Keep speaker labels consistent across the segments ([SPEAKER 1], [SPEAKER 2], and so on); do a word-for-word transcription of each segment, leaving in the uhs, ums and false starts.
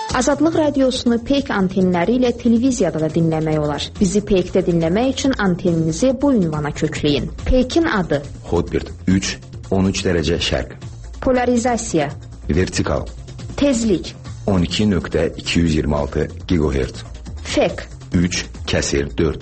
[SPEAKER 1] Azadlıq radiosunu Peyk antenləri ilə televiziyada da dinləmək olar. Bizi Peykdə dinləmək üçün anteninizi bu ünvana kökləyin. Peykin adı:
[SPEAKER 2] Hotbird üç on üç dərəcə şərq.
[SPEAKER 1] Polarizasiya:
[SPEAKER 2] Vertikal.
[SPEAKER 1] Tezlik:
[SPEAKER 2] on iki nöqtə iki yüz iyirmi altı gigahertz.
[SPEAKER 1] Fek:
[SPEAKER 2] üç kəsir dörd.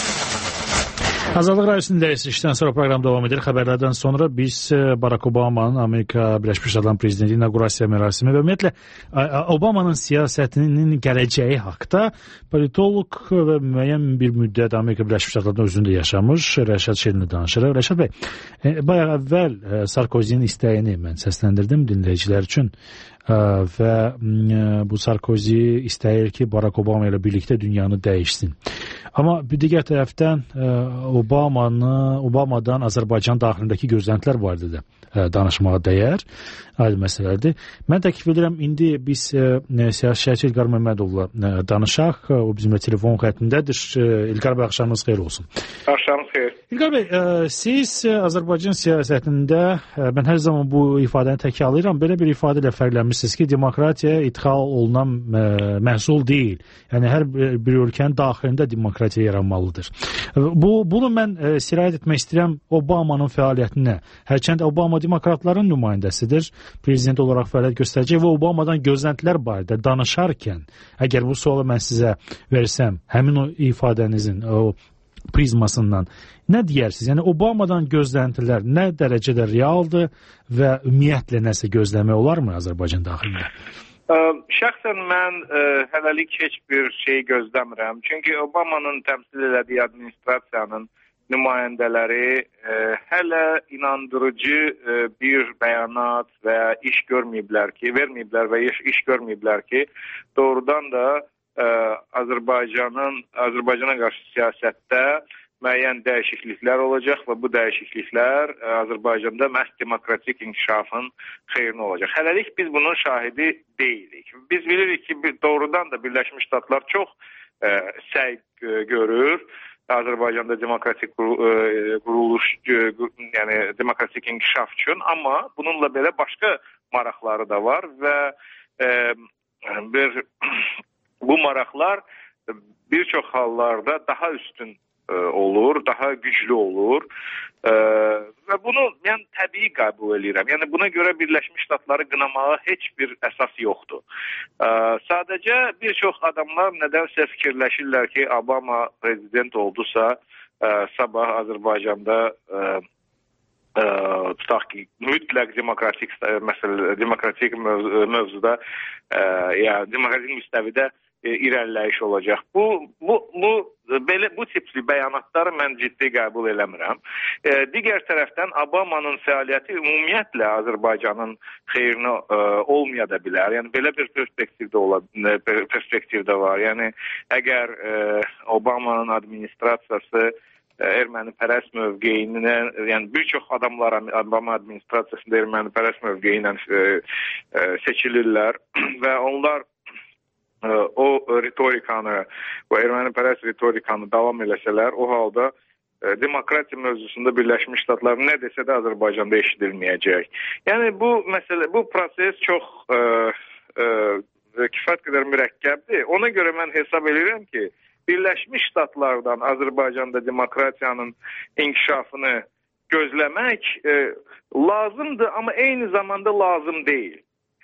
[SPEAKER 3] Azadlıq Radiosu'nun işten sonra program devam edir. Xəbərlərdən sonra biz Barack Obama'nın Amerika Birləşmiş Ştatları prezidenti inaugurasiya mərasimi və ümumiyyətlə Obama'nın siyasətinin gələcəyi haqda politolog və müəyyən bir müddət Amerika Birləşmiş Ştatlarında özündə yaşamış Rəşad Şirinlə danışırıq. Rəşad bəy, bayaq əvvəl Sarkozinin istəyini mən səsləndirdim dinləyicilər üçün. Və bu Sarkozy istəyir ki, Barack Obama ilə birlikdə dünyanı dəyişsin. Amma bir digər tərəfdən Obama'nı, Obama'dan Azərbaycan daxilindəki gözləntilər barədə də danışmağa dəyər. Ayrı məsələdir. Mən təklif edirəm, indi biz siyasətçi İlqar Məmmədovla danışaq. O bizimlə telefon xəttindədir. İlqar bəy, axşamınız xeyir olsun.
[SPEAKER 4] Axşamınız xeyir.
[SPEAKER 3] İlqar bəy, siz Azərbaycan siyasətində, mən hər zaman bu ifadəni təkrarlayıram, belə bir ifadə ilə fərqlənmişsiniz ki, demokratiya idxal olunan məhsul deyil. Yəni, hər bir ölkənin daxilində demokratiya yaranmalıdır. Bu, bunu mən sirayət etmək istəyirəm Obama'nın fəaliyyətinə. Hərçənd Obama demokratların nümayəndəsidir, prezident olaraq fəaliyyət göstərəcək və Obama'dan gözləntilər barədə danışarkən, əgər bu sualı mən sizə versəm, həmin o ifadənizin, o prizmasından nə deyərsiniz? Yəni, Obama'dan gözləntilər nə dərəcədə realdır və ümumiyyətlə nəsə gözləmək olarmı Azərbaycan daxilində?
[SPEAKER 4] Ə, şəxsən mən ə, hələlik heç bir şey gözləmirəm. Çünki Obama'nın təmsil elədiyi administrasiyanın nümayəndələri ə, hələ inandırıcı ə, bir bəyanat və ya iş görməyiblər ki, verməyiblər və iş, iş görməyiblər ki, doğrudan da ə, Azərbaycanın Azərbaycana qarşı siyasətdə müəyyən dəyişikliklər olacaq və bu dəyişikliklər Azərbaycanda məhz demokratik inkişafın xeyrinə olacaq. Hələlik biz bunun şahidi deyilik. Biz bilirik ki, doğrudan da Birləşmiş Ştatlar çox ə, səy görür Azərbaycanda demokratik quruluş, yəni demokratik inkişaf üçün, amma bununla belə başqa maraqları da var və ə, bir, bu maraqlar bir çox hallarda daha üstün olur, daha güclü olur ee, və bunu mən təbii qəbul edirəm. Yəni buna görə Birləşmiş Ştatları qınamağa heç bir əsas yoxdur. Ee, sadəcə bir çox adamlar nədənsə fikirləşirlər ki, Obama prezident oldusa, e, sabah Azərbaycanda e, e, tutaq ki, mütləq demokratik məsələ, demokratik mövzuda e, ya demokratik müstəvidə irəliləyiş olacaq. Bu, bu, bu, belə, bu tipli bəyanatları mən ciddi qəbul eləmirəm. E, digər tərəfdən Obama'nın fəaliyyəti ümumiyyətlə Azərbaycanın xeyrinə e, olmaya da bilər. Yəni belə bir perspektivdə, ola, perspektivdə var. Yəni əgər e, Obama'nın administrasiyası ermənipərəst mövqeyinə, yəni bir çox adamlar Obama administrasiyasında ermənipərəst mövqeyi ilə e, e, seçilirlər və onlar o ritorikanı, o ermənipərəst ritorikanı davam eləsələr, o halda e, demokratiya mövzusunda Birləşmiş Ştatlar nə desə də Azərbaycanda eşidilməyəcək. Yəni bu məsələ, bu proses çox e, e, kifayət qədər mürəkkəbdir. Ona görə mən hesab edirəm ki, Birləşmiş Ştatlardan Azərbaycanda demokratiyanın inkişafını gözləmək e, lazımdır, amma eyni zamanda lazım deyil.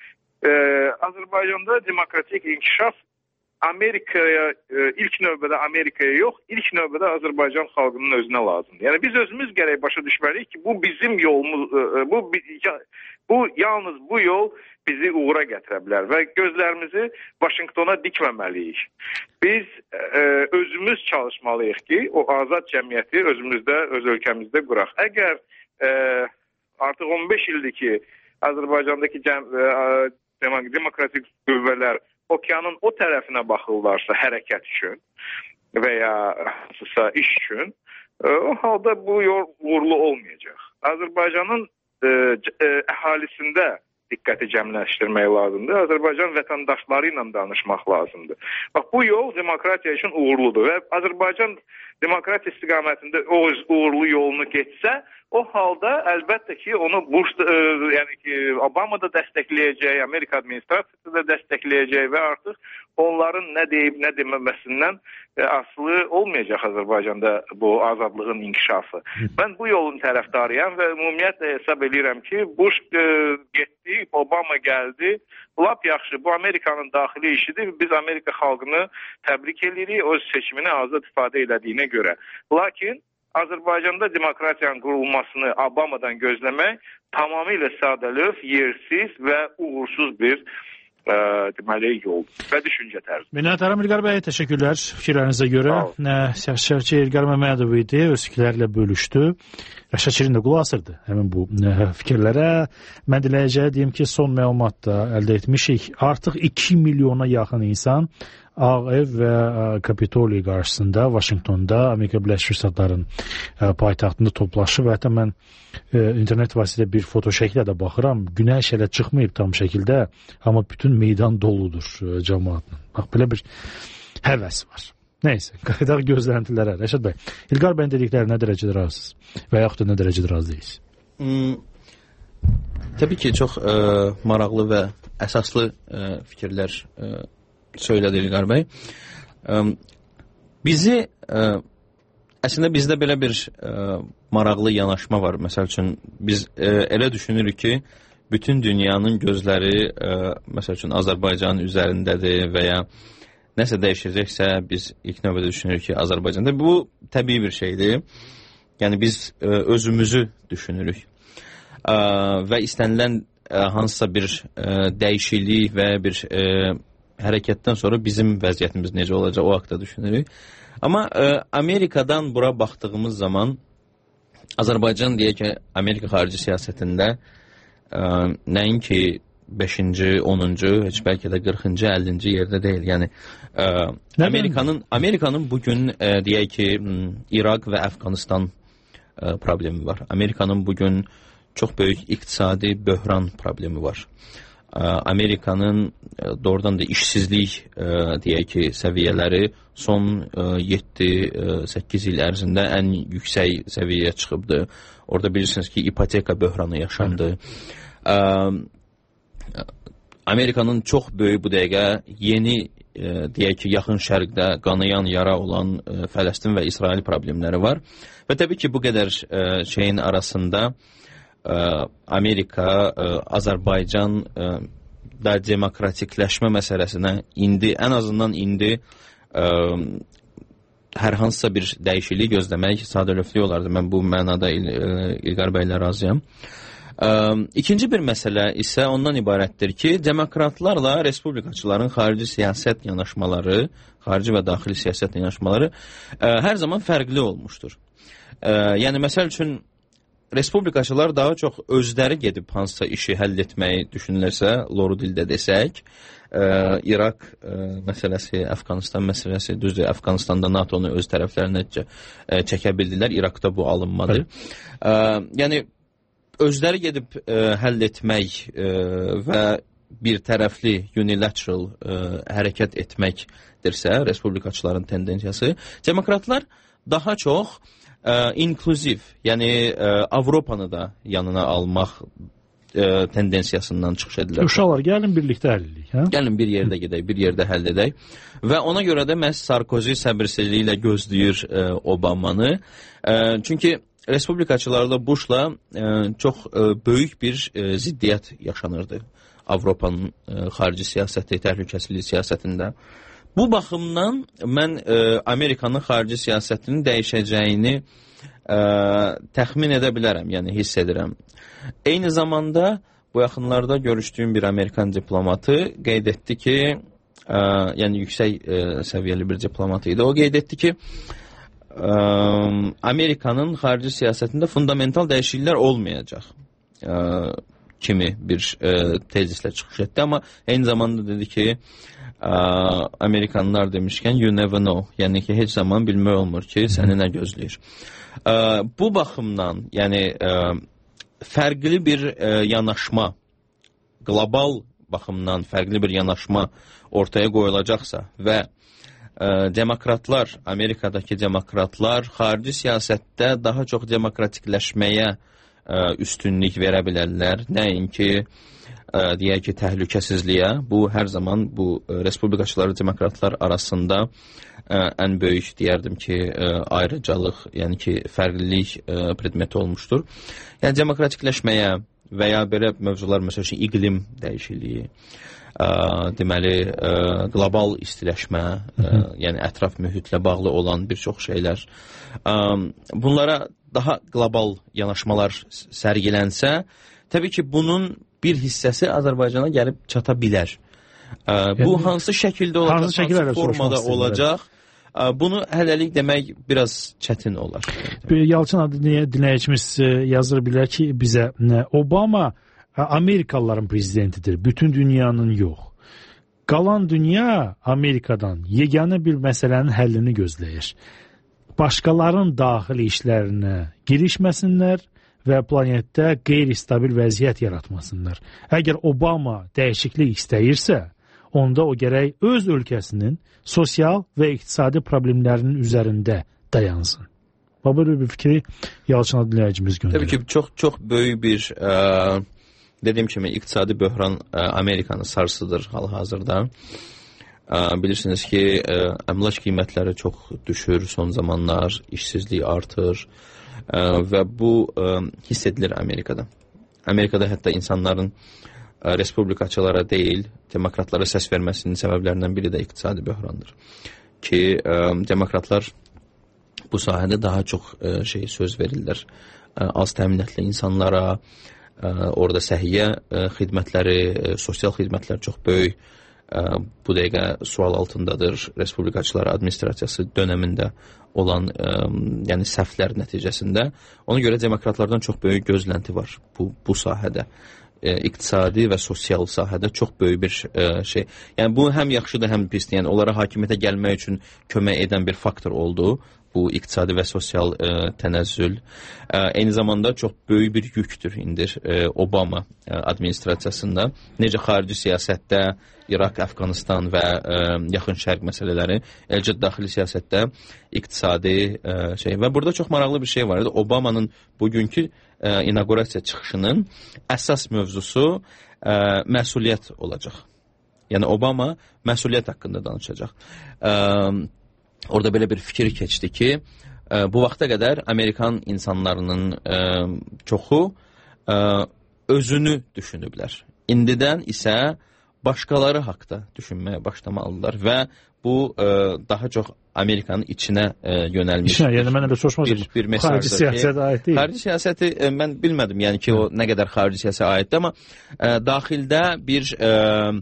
[SPEAKER 4] Ee, Azərbaycanda demokratik inkişaf Amerikaya, e, ilk növbədə Amerikaya yox, ilk növbədə Azərbaycan xalqının özünə lazımdır. Yəni biz özümüz gərək başa düşməliyik ki, bu bizim yolumuz, e, bu, bu yalnız bu yol bizi uğura gətirə bilər və gözlərimizi Vaşinqtona dikməməliyik. Biz e, özümüz çalışmalıyıq ki, o azad cəmiyyəti özümüzdə, öz ölkəmizdə quraq. Əgər e, artıq on beş ildir ki, Azərbaycandakı cəm, e, demokratik qüvvələr okeanın o tərəfinə baxırlarsa hərəkət üçün və ya hansısa iş üçün, o halda bu yol uğurlu olmayacaq. Azərbaycanın e, e, əhalisində diqqəti cəmləşdirmək lazımdır. Azərbaycan vətəndaşları ilə danışmaq lazımdır. Bax, bu yol demokratiya üçün uğurludur və Azərbaycan demokratiya istiqamətində o uğurlu yolunu getsə, o halda əlbəttə ki, onu Bush, e, yəni ki, Obama da dəstəkləyəcək, Amerika administrasiyası da dəstəkləyəcək və artıq onların nə deyib, nə deməməsindən e, asılı olmayacaq Azərbaycanda bu azadlığın inkişafı. Mən bu yolun tərəfdarıyam və ümumiyyətlə hesab edirəm ki, Bush e, getdi, Obama gəldi. Lap yaxşı, bu Amerikanın daxili işidir. Biz Amerika xalqını təbrik edirik öz seçimini azad ifadə elədiyinə görə. Lakin Azərbaycanda demokratiyanın qurulmasını Obamadan gözləmək tamamilə sadəlöv, yersiz və uğursuz bir e, deməli yol və düşüncə tərzi.
[SPEAKER 3] Minnətdaram İlqar bəy, təşəkkürlər fikirlərinizə görə. Siyasətçi İlqar Məmmədov idi, öz fikirlərlə bölüşdü. Rəşad Şirin də qulaq asırdı həmin bu fikirlərə. Mən diləyəcəyə deyim ki, son məlumat da əldə etmişik. Artıq iki milyona yaxın insan Ağ Ev və Kapitoliya qarşısında, Vaşinqtonda, Amerika Birləşmiş Ştatlarının paytaxtında toplaşıb. Hətta mən internet vasitəsilə bir foto şəklə də baxıram. Günəş hələ çıxmayıb tam şəkildə, amma bütün meydan doludur cəmaatla. Bax, belə bir həvəs var. Neyse, qayıdaq gözləntilərə. Rəşad bəy, İlqar bəyin dedikləri nə dərəcədə razısınız və yaxud da nə dərəcədə razı deyilsiniz?
[SPEAKER 5] Hmm, təbii ki, çox ə, maraqlı və əsaslı ə, fikirlər ə, söylədi İlqar bəy. Ə, bizi, ə, əslində bizdə belə bir ə, maraqlı yanaşma var. Məsəl üçün, biz ə, elə düşünürük ki, bütün dünyanın gözləri, ə, məsəl üçün, Azərbaycanın üzərindədir və ya nəsə dəyişəcəksə, biz ilk növbədə düşünürük ki, Azərbaycanda. Bu, təbii bir şeydir. Yəni, biz ə, özümüzü düşünürük. Ə, və istənilən ə, hansısa bir ə, dəyişiklik və bir ə, hərəkətdən sonra bizim vəziyyətimiz necə olacaq, o haqda düşünürük. Amma ə, Amerikadan bura baxdığımız zaman Azərbaycan deyək ki, Amerika xarici siyasətində ə, nəinki beşinci, onuncu, heç bəlkə də qırxıncı, əllinci yerdə deyil. Yəni ə, Amerikanın Amerikanın bugün ə, deyək ki, İraq və Əfqanistan ə, problemi var. Amerikanın bugün çox böyük iqtisadi böhran problemi var. Amerikanın doğrudan da işsizlik deyək ki, səviyyələri son yeddi səkkiz il ərzində ən yüksək səviyyəyə çıxıbdır. Orada bilirsiniz ki, ipoteka böhranı yaşandı. Amerikanın çox böyük bu dəqiqə yeni deyək ki, yaxın şərqdə qanayan yara olan Fələstin və İsrail problemləri var. Və təbii ki, bu qədər şeyin arasında Amerika, Azərbaycan da demokratikləşmə məsələsinə indi, ən azından indi hər hansısa bir dəyişiklik gözləmək sadəlövlük olardı. Mən bu mənada İlqar bəylə razıyam. İkinci bir məsələ isə ondan ibarətdir ki, demokratlarla respublikaçıların xarici siyasət yanaşmaları, xarici və daxili siyasət yanaşmaları hər zaman fərqli olmuşdur. Yəni, məsəl üçün, respublikaçılar daha çox özləri gedib hansısa işi həll etməyi düşünülürsə, loru dildə desək, ə, İraq ə, məsələsi, Əfqanistan məsələsi, düzdür, Əfqanistanda NATO-nu öz tərəflərinə çəkə bildilər, İraqda bu alınmadır. Ə, yəni, özləri gedib ə, həll etmək ə, və bir tərəfli, unilateral ə, hərəkət etməkdirsə, respublikaçıların tendensiyası, demokratlar daha çox Ə, inkluziv, yəni ə, Avropanı da yanına almaq ə, tendensiyasından çıxış edilir.
[SPEAKER 3] Uşaqlar, gəlin birlikdə həll edək. Hə?
[SPEAKER 5] Gəlin bir yerdə gedək, bir yerdə həll edək. Və ona görə də məhz Sarkozy səbirsizliklə gözləyir ə, Obamanı. Ə, çünki respublikaçılarla Bushla ə, çox ə, böyük bir ə, ziddiyyət yaşanırdı Avropanın ə, xarici siyasəti, təhlükəsizlik siyasətində. Bu baxımdan mən ə, Amerikanın xarici siyasətinin dəyişəcəyini ə, təxmin edə bilərəm, yəni hiss edirəm. Eyni zamanda bu yaxınlarda görüşdüyüm bir Amerikan diplomatı qeyd etdi ki, ə, yəni yüksək ə, səviyyəli bir diplomat idi, o qeyd etdi ki, ə, Amerikanın xarici siyasətində fundamental dəyişikliklər olmayacaq ə, kimi bir ə, tezislə çıxış etdi, amma eyni zamanda dedi ki, Amerikanlar demişkən, you never know, yəni ki, heç zaman bilmək olmur ki, səni nə gözləyir. Bu baxımdan, yəni, fərqli bir yanaşma, qlobal baxımdan fərqli bir yanaşma ortaya qoyulacaqsa və ə, demokratlar, Amerikadakı demokratlar xarici siyasətdə daha çox demokratikləşməyə ə, üstünlük verə bilərlər. Nəinki ə, deyək ki, təhlükəsizliyə. Bu hər zaman bu ə, respublikaçılar və demokratlar arasında ə, ən böyük deyərdim ki, ə, ayrıcalıq, yəni ki, fərqlilik ə, predmeti olmuşdur. Yəni demokratikləşməyə və ya belə mövzular, məsəl üçün iqlim dəyişikliyi, ə, deməli ə, qlobal istiləşmə, ə, yəni ətraf mühitlə bağlı olan bir çox şeylər. Ə, bunlara daha qlobal yanaşmalar sərgilənsə, təbii ki, bunun bir hissəsi Azərbaycana gəlib çata bilər. Ə, bu yəni, hansı şəkildə olacaq, hansı, hansı formada olacaq? Bunu hələlik demək biraz çətin olar.
[SPEAKER 3] Yalçın adlı dinləyicimiz yazır bilər ki, bizə Obama Amerikalıların prezidentidir, bütün dünyanın yox. Qalan dünya Amerikadan yeganə bir məsələnin həllini gözləyir. Başqalarının daxili işlərinə girişməsinlər və planetdə qeyri-stabil vəziyyət yaratmasınlar. Əgər Obama dəyişiklik istəyirsə, onda o gərək öz ölkəsinin sosial və iqtisadi problemlərinin üzərində dayansın. Böyle bir fikri Yalçın adlı dinləyicimiz göndərir.
[SPEAKER 5] Təbii ki, çox çox böyük bir ə, dediyim kimi iqtisadi böhran ə, Amerikanı sarsıdır hal-hazırda. Ə, bilirsiniz ki, ə, əmlak qiymətləri çox düşür son zamanlar, işsizlik artır ə, və bu ə, hiss edilir Amerikada. Amerikada hətta insanların respublikaçılara deyil, demokratlara səs verməsinin səbəblərindən biri də iqtisadi böhrandır. Ki, ə, demokratlar bu sahədə daha çox ə, şey söz verirlər. Ə, az təminatlı insanlara, ə, orada səhiyyə ə, xidmətləri, ə, sosial xidmətlər çox böyük ə, bu dəqiqə sual altındadır. Respublikaçılar administrasiyası dönəmində olan ə, yəni səhvlər nəticəsində. Ona görə demokratlardan çox böyük gözlənti var bu, bu sahədə. İqtisadi və sosial sahədə çox böyük bir ə, şey. Yəni bu həm yaxşıdır, həm pisdir. Yəni onlara hakimiyyətə gəlmək üçün kömək edən bir faktor oldu. Bu iqtisadi və sosial ə, tənəzzül. Ə, eyni zamanda çox böyük bir yükdür indi ə, Obama ə, administrasiyasında. Necə xarici siyasətdə İraq, Əfqanistan və ə, Yaxın Şərq məsələləri, eləcə daxili siyasətdə iqtisadi ə, şey. Və burada çox maraqlı bir şey var idi. Obamanın bugünkü ə, inaugurasiya çıxışının əsas mövzusu ə, məsuliyyət olacaq. Yəni Obama məsuliyyət haqqında danışacaq. Ə, orada belə bir fikir keçdi ki, ə, bu vaxta qədər Amerikan insanlarının ə, çoxu ə, özünü düşünüblər. İndidən isə başqaları haqda düşünməyə başlamalılar və bu ə, daha çox Amerikanın içinə ə, yönəlmiş.
[SPEAKER 3] İçinə, yəni mən elə soruşmazdım.
[SPEAKER 5] Bir, bir
[SPEAKER 3] xarici siyasətə aid deyil.
[SPEAKER 5] Xarici siyasəti ə, mən bilmədim, yəni ki, o nə qədər xarici siyasətə aiddir, amma ə, daxildə bir ə,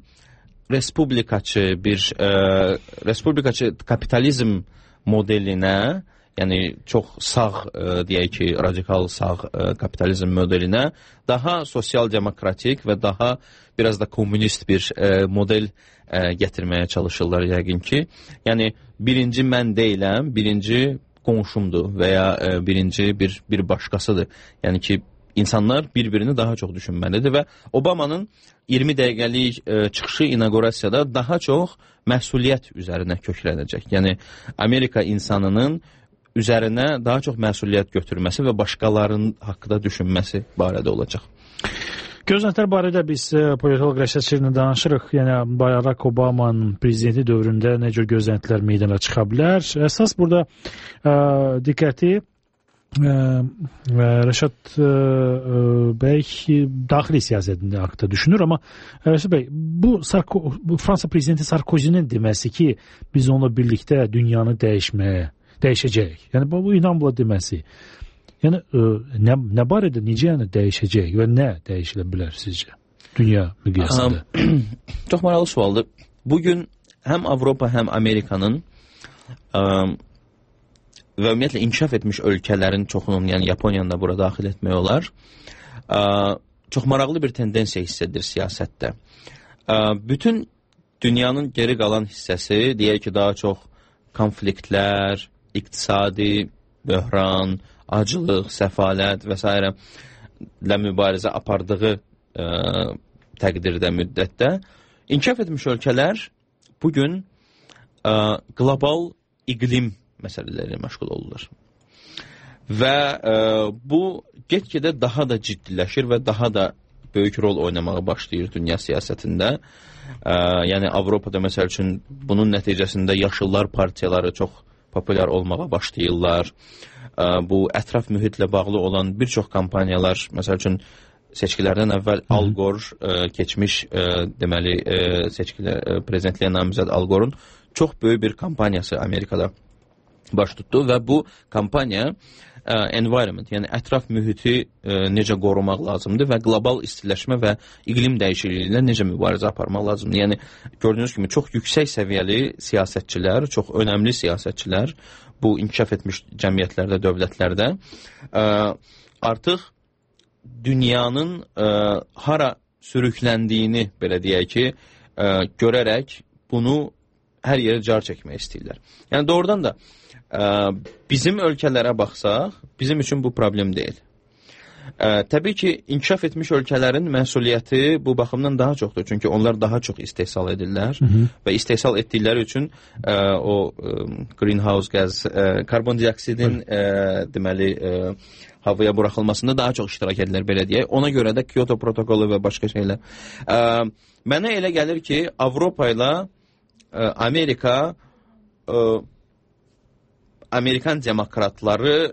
[SPEAKER 5] respublikaçı, bir ə, respublikaçı kapitalizm modelinə, yəni çox sağ, ə, deyək ki, radikal sağ ə, kapitalizm modelinə daha sosial-demokratik və daha biraz da komünist bir ə, model ə, gətirməyə çalışırlar yəqin ki. Yəni birinci mən deyiləm, birinci qonşumdur və ya ə, birinci bir, bir başqasıdır. Yəni ki, insanlar bir-birini daha çox düşünməlidir və Obamanın iyirmi dəqiqəlik ə, çıxışı inaugurasiyada daha çox məsuliyyət üzərinə köklənəcək. Yəni Amerika insanının üzərinə daha çox məsuliyyət götürməsi və başqalarının haqqında düşünməsi barədə olacaq.
[SPEAKER 3] Gözləntilər barədə biz politolog Rəşad Şirinlə danışırıq. Yəni Barack Obama'nın prezidenti dövründə nə cür gözləntilər meydana çıxa bilər? Əsas burada ə, diqqəti ə, Rəşad ə, bəy daxili siyasətində haqqında düşünür, amma Rəşad bəy, bu, Sarko, bu Fransa prezidenti Sarkozy'nin deməsi ki, biz onunla birlikdə dünyanı dəyişməyə dəyişəcək. Yəni bu, bu inamla deməsi. Yəni ə, nə, nə barədə necə yəni dəyişəcək və nə dəyişilə bilər sizcə dünya miqyasında?
[SPEAKER 5] Çox maraqlı sualdır. Bugün həm Avropa, həm Amerikanın ə, və ümumiyyətlə inkişaf etmiş ölkələrin çoxunun, yəni Yaponiyanı da bura daxil etmək olar, ə, çox maraqlı bir tendensiya hiss edilir siyasətdə. Ə, bütün dünyanın geri qalan hissəsi, deyək ki, daha çox konfliktlər, iqtisadi böhran, acılıq, səfalət və s. ilə mübarizə apardığı ə, təqdirdə, müddətdə inkişaf etmiş ölkələr bugün ə, qlobal iqlim məsələləri ilə məşğul olurlar. Və ə, bu get-gedə daha da ciddiləşir və daha da böyük rol oynamağa başlayır dünya siyasətində. Ə, yəni Avropada məsəl üçün bunun nəticəsində yaşıllar partiyaları çox populyar olmağa başlayırlar. Ə, bu ətraf mühitlə bağlı olan bir çox kampaniyalar, məsəl üçün seçkilərdən əvvəl Al Gore, ə, keçmiş ə, deməli ə, seçkilər ə, prezidentliyə namizəd Al Gore'un çox böyük bir kampaniyası Amerikada baş tutdu və bu kampaniya ə, environment, yəni ətraf mühiti ə, necə qorumaq lazımdır və qlobal istiləşmə və iqlim dəyişikliyi ilə necə mübarizə aparmaq lazımdır. Yəni gördüyünüz kimi çox yüksək səviyyəli siyasətçilər, çox önəmli siyasətçilər bu inkişaf etmiş cəmiyyətlərdə, dövlətlərdə ə, artıq dünyanın ə, hara sürükləndiyini, belə deyək ki, ə, görərək bunu hər yerə car çəkmək istəyirlər. Yəni doğrudan da ə, bizim ölkələrə baxsaq, bizim üçün bu problem deyil. Ə, təbii ki, inkişaf etmiş ölkələrin məsuliyyəti bu baxımdan daha çoxdur. Çünki onlar daha çox istehsal edirlər Hı -hı. və istehsal etdikləri üçün ə, o ə, greenhouse qaz, ə, karbon dioksidin ə, deməli ə, havaya buraxılmasında daha çox iştirak edirlər, belə deyək. Ona görə də Kyoto protokolu və başqa şeylər. Ə, mənə elə gəlir ki, Avropa ilə ə, Amerika ə, Amerikan demokratları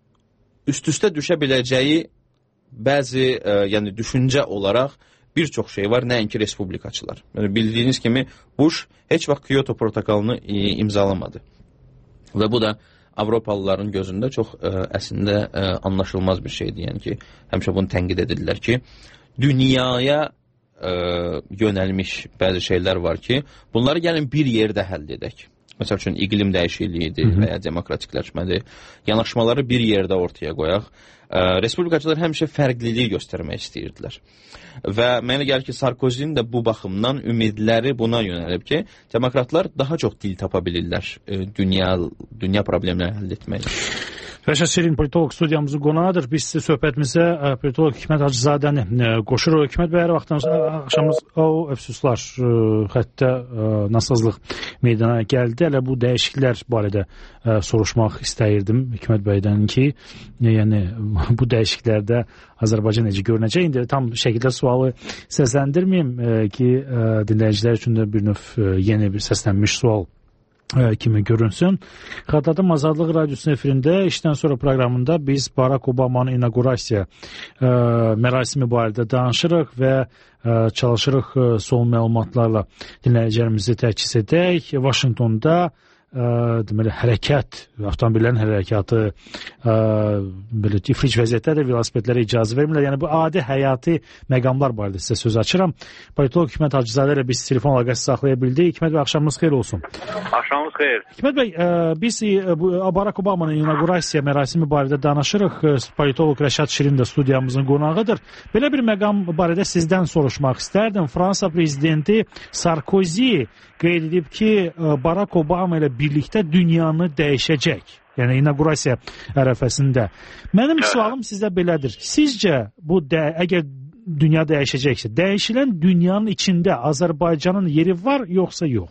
[SPEAKER 5] üst-üstə düşə biləcəyi bəzi ə, yəni düşüncə olaraq bir çox şey var, nəinki respublikaçılar. Yəni, bildiyiniz kimi Bush heç vaxt Kyoto protokolunu e, imzalamadı. Və bu da Avropalıların gözündə çox ə, əslində ə, anlaşılmaz bir şeydir. Yəni ki, həmişə bunu tənqid edirlər ki, dünyaya ə, yönəlmiş bəzi şeylər var ki, bunları gəlin bir yerdə həll edək. Məsəl üçün iqlim dəyişikliyidir və ya demokratikləşmədir. Yanaşmaları bir yerdə ortaya qoyaq. Ə, Respublikaçılar həmişə fərqliliyi göstərmək istəyirdilər. Və mənə gəlir ki, Sarkozinin də bu baxımdan ümidləri buna yönəlib ki, demokratlar daha çox dil tapa bilirlər ə, dünya, dünya problemlərini həll etmək.
[SPEAKER 3] Rəşad Şirin politolog studiyamızın qonağıdır. Biz politologimizə politolog Hikmət Hacızadəni qoşuruq. Hikmət bəy, hər vaxtdan axşamımız o əfsuslar, hətta nasazlıq meydana gəldi. Hələ bu dəyişikliklər barədə soruşmaq istəyirdim Hikmət bəydən ki, yəni bu dəyişikliklərdə Azərbaycan necə görünəcək? İndi tam şəkildə sualı səsləndirməyim ki, dinləyicilər üçün də bir növ yeni bir səslənmiş sual kimi görünsün. Xatırladım, Azadlıq Radiosunun efirində işdən sonra proqramında biz Barack Obama'nın inaugurasiya ə, mərasimi barədə danışırıq və ə, çalışırıq ə, son məlumatlarla dinləyicilərimizi təchiz edək. Vaşinqtonda ə, deməli hərəkət, avtomobillərin hərəkatı ə, belə iflic vəziyyətdə də velosipedlərə icazə vermirlər. Yəni bu adi həyati məqamlar barədə sizə söz açıram. Politolog Hikmət Hacızadə ilə biz telefon əlaqəsi saxlaya bildik. Hikmət bəy, axşamınız xeyir olsun.
[SPEAKER 4] Axşamınız xeyir.
[SPEAKER 3] Hikmət bəy, ə, biz ə, Barack Obama'nın inaugurasiya mərasimi barədə danışırıq. Politolog Rəşad Şirin də studiyamızın qonağıdır. Belə bir məqam barədə sizdən soruşmaq istərdim. Fransa prezidenti Sarkozy qeyd edib ki, Barack Obama ilə birlikdə dünyanı dəyişəcək. Yəni inaugurasiya ərəfəsində. Mənim Hə. sualım sizə belədir. Sizcə bu də, əgər dünya dəyişəcəksə, dəyişilən dünyanın içində Azərbaycanın yeri var, yoxsa yox?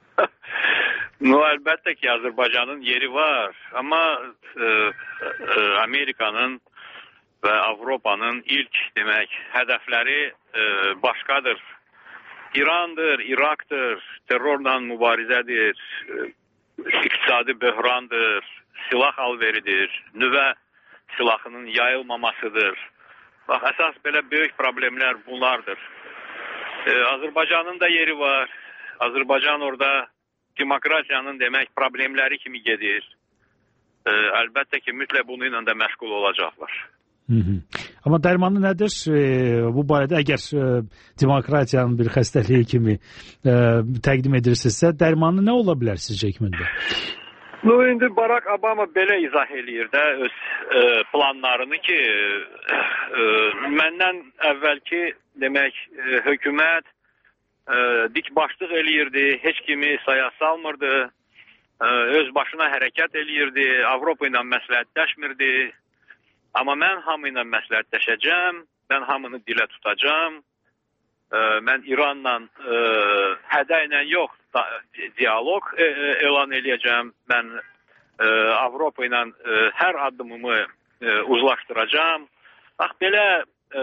[SPEAKER 6] No, əlbəttə ki, Azərbaycanın yeri var. Amma e, e, Amerikanın və Avropanın ilk demək hədəfləri e, başqadır. İrandır, İraqdır, terrorla mübarizədir, iqtisadi böhrandır, silah alveridir, nüvə silahının yayılmamasıdır. Bax, əsas belə böyük problemlər bunlardır. Ee, Azərbaycanın da yeri var. Azərbaycan orada demokratiyanın demək problemləri kimi gedir. Ee, əlbəttə ki, mütləq bunu ilə də məşğul olacaqlar.
[SPEAKER 3] Hı -hı. Amma dərmanı nədir? E, bu barədə əgər e, demokratiyanın bir xəstəliyi kimi e, təqdim edirsinizsə, dərmanı nə ola bilər sizcə Hikmət bəy?
[SPEAKER 6] No, indi Barack Obama belə izah eləyir də öz e, planlarını ki, e, məndən əvvəlki demək e, hökumət e, dik başlıq eləyirdi, heç kimi saya salmırdı, e, öz başına hərəkət eləyirdi, Avropa ilə məsləhətləşmirdi. Amma mən hamı ilə məsləhətləşəcəm, mən hamını dilə tutacam, e, mən İranla e, hədə ilə yox, da, dialoq e, e, elan eləyəcəm. Mən e, Avropa ilə e, hər addımımı e, uzlaşdıracağam. Bax, belə e,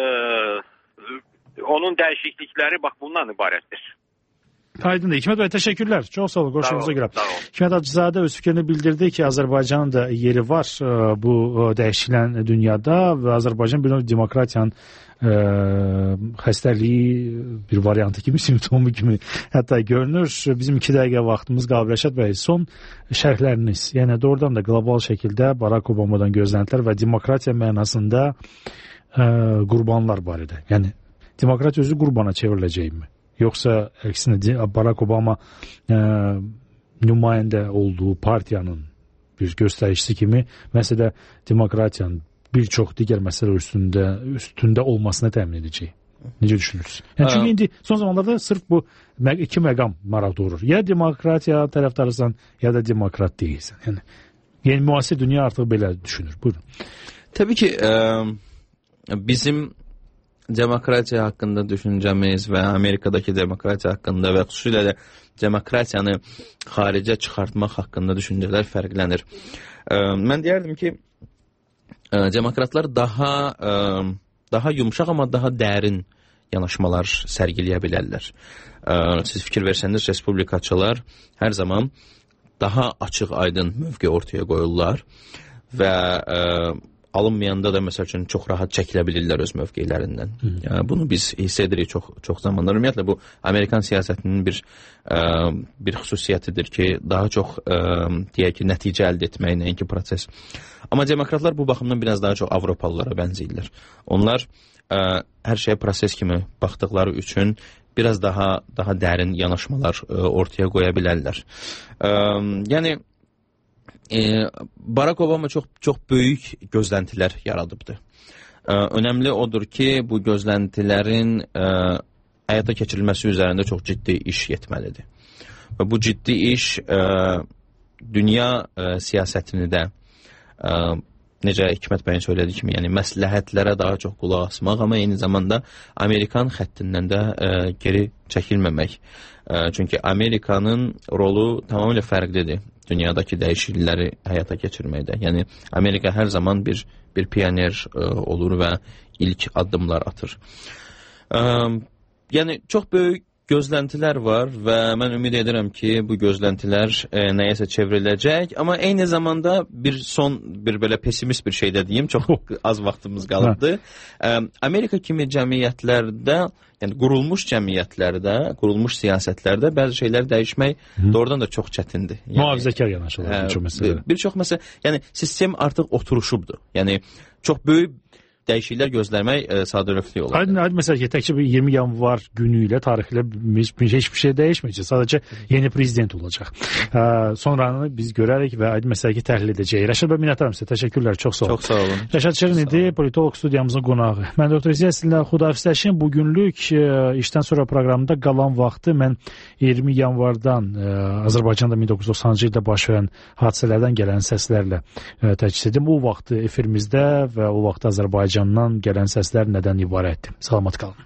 [SPEAKER 6] onun dəyişiklikləri bax bundan ibarətdir.
[SPEAKER 3] Aydındır. Hikmət bəy, təşəkkürlər. Çox sağ olun. Qoşunuza görə. Hikmət Hacızadə öz fikrini bildirdi ki, Azərbaycanın da yeri var bu dəyişilən dünyada və Azərbaycan bir növ demokratiyanın ə, xəstəliyi bir variantı kimi, simptomu kimi hətta görünür. Bizim iki dəqiqə vaxtımız qalıb. Rəşad bəy, son şərhləriniz, yəni doğrudan da qlobal şəkildə Barack Obamadan gözləntilər və demokratiya mənasında ə, qurbanlar barədə. Yəni demokratiya özü qurbana çevriləcəkmi? Yoxsa əksinə Barack Obama ə, nümayəndə olduğu partiyanın bir göstəricisi kimi məsələ demokratiyanın bir çox digər məsələ üstündə üstündə olmasına təmin edəcək. Necə düşünürsünüz? Yəni, çünki indi son zamanlarda sırf bu iki məqam maraq doğurur. Ya demokratiya tərəfdarısan, ya da demokrat deyilsən. Yəni, yəni müasir dünya artıq belə düşünür. Buyurun.
[SPEAKER 5] Təbii ki, ə, bizim demokratiya haqqında düşüncəmiz və Amerikadakı demokratiya haqqında və xüsusilə də demokratiyanı xaricə çıxartmaq haqqında düşüncələr fərqlənir. Ə, mən deyərdim ki, ə, demokratlar daha ə, daha yumşaq, amma daha dərin yanaşmalar sərgiləyə bilərlər. Ə, siz fikir versəniz, respublikaçılar hər zaman daha açıq, aydın mövqe ortaya qoyurlar və ə, alınmayanda da məsəl üçün çox rahat çəkilə bilirlər öz mövqelərindən. Yəni, bunu biz hiss edirik çox çox zamanlar. Ümumiyyətlə bu Amerikan siyasətinin bir ə, bir xüsusiyyətidir ki, daha çox ə, deyək ki, nəticə əldə etmək, nəinki proses. Amma demokratlar bu baxımdan biraz daha çox Avropalılara bənzəyirlər. Onlar ə, hər şeyə proses kimi baxdıqları üçün biraz daha daha dərin yanaşmalar ə, ortaya qoya bilərlər. Ə, yəni E, Barack Obama çox çox böyük gözləntilər yaradıbdı. E, önəmli odur ki, bu gözləntilərin e, həyata keçirilməsi üzərində çox ciddi iş yetməlidir. Və bu ciddi iş e, dünya e, siyasətini də e, necə Hikmət bəyin söylədiyi kimi, yəni məsləhətlərə daha çox qulaq asmaq, amma eyni zamanda Amerikan xəttindən də e, geri çəkilməmək. E, çünki Amerikanın rolu tamamilə fərqlidir dünyadakı dəyişiklikləri həyata keçirməkdə. Yəni Amerika hər zaman bir bir pioner ə, olur və ilk addımlar atır. Ə, yəni çox böyük gözləntilər var və mən ümid edirəm ki, bu gözləntilər ə, nəyəsə çevriləcək, amma eyni zamanda bir son bir belə pessimist bir şey də deyim, çox az vaxtımız qalıbdı. Ə, Amerika kimi cəmiyyətlərdə, yəni qurulmuş cəmiyyətlərdə, qurulmuş siyasətlərdə bəzi şeylər dəyişmək Hı. doğrudan da çox çətindir. Yəni,
[SPEAKER 3] mühafizəkar yanaşırlar bir çox məsələlərə.
[SPEAKER 5] Bir çox məsələ, yəni sistem artıq oturuşubdur. Yəni çox böyük dəyişikliklər gözləmək e, sadəlövhlük olar.
[SPEAKER 3] Aydın, aydın məsələ ki, təkcə bir iyirmi yanvar günü ilə tarixlə heç, heç bir şey dəyişməyəcək. Sadəcə yeni prezident olacaq. Ə, sonranı biz görərik və aydın məsələ ki, təhlil edəcəyik. Rəşad bəy, minnətdaram sizə. Təşəkkürlər. Çox sağ olun.
[SPEAKER 5] Çox sağ olun.
[SPEAKER 3] Rəşad Şirin idi, politoloq studiyamızın qonağı. Mən doktor İzzət sizinlə xudahafizləşim. Bugünlük ə, işdən sonra proqramında qalan vaxtı mən iyirmi yanvardan ə, Azərbaycanda min doqquz yüz doxsanıncı ildə baş verən hadisələrdən gələn səslərlə ə, təchiz edim. O vaxtı efirimizdə və o vaxt Azərbaycan Azərbaycandan gələn səslər nədən ibarətdir? Salamat qalın.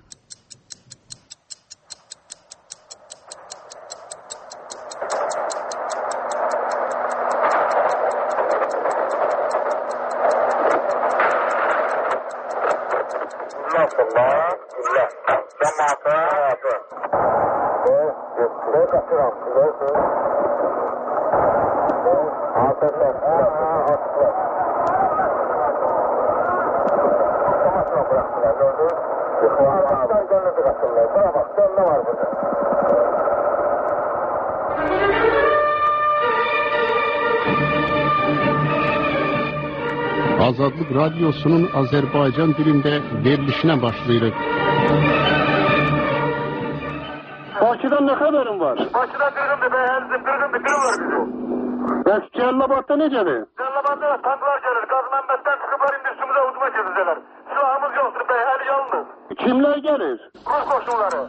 [SPEAKER 7] Azadlık Radyosu'nun Azerbaycan dilinde verilişine başlayırıq. Bakı'dan ne haberin var?
[SPEAKER 8] Bakı'da kırgındı be, her kırgındı, kırıyorlar bizi.
[SPEAKER 7] Eski Cellabad'da necədir?
[SPEAKER 8] Cellabad'da tanklar gelir, Gazmenbet'ten çıkıplar indi üstümüze hücuma çizdiler. Silahımız yoktur be, her yalnız.
[SPEAKER 7] Kimler gelir?
[SPEAKER 8] Rus koşulları.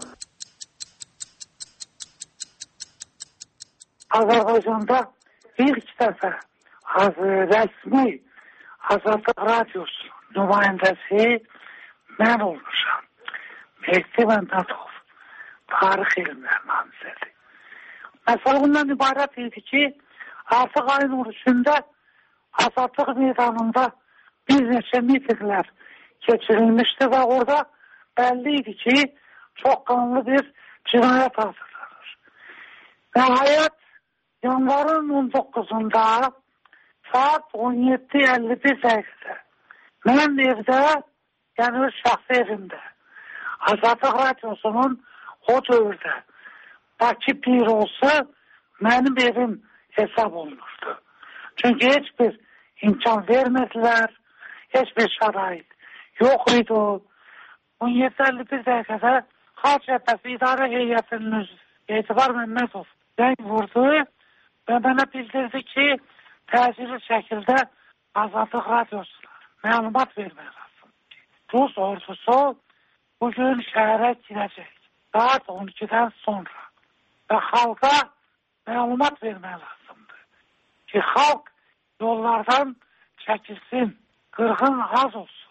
[SPEAKER 9] Azerbaycan'da ilk defa az resmi Azadlık Radyosu nümayəndəsi mən olmuşam. Mehdi Məmmədov. tarix elmləri namizədi. Məsələ bundan ibarət idi ki, artıq ayın on üçündə Azadlıq meydanında bir neçə mitinglər keçirilmişdi və orada bəlli idi ki, çox qanlı bir cinayət hazırlanır. Nəhayət, yanvarın on doqquzunda saat on yeddi əlli bir dəqiqədə mən evdə, yəni öz şəxsi evimdə, Azadlıq Radiosunun o dövrdə Bakı bürosu mənim evim hesab olunurdu. Çünki heç bir imkan vermədilər, heç bir şərait yox idi. on yeddi əlli bir dəqiqədə Xalq Cəbhəsi İdarə Heyətinin Etibar Məmmədov zəng vurdu və mənə bildirdi ki, təcili şəkildə Azadlıq Radiosuna məlumat vermək lazım. Rus ordusu bugün şəhərə girəcək saat on ikidən sonra və xalqa məlumat vermək lazımdır ki, xalq yollardan çəkilsin, qırğın az olsun.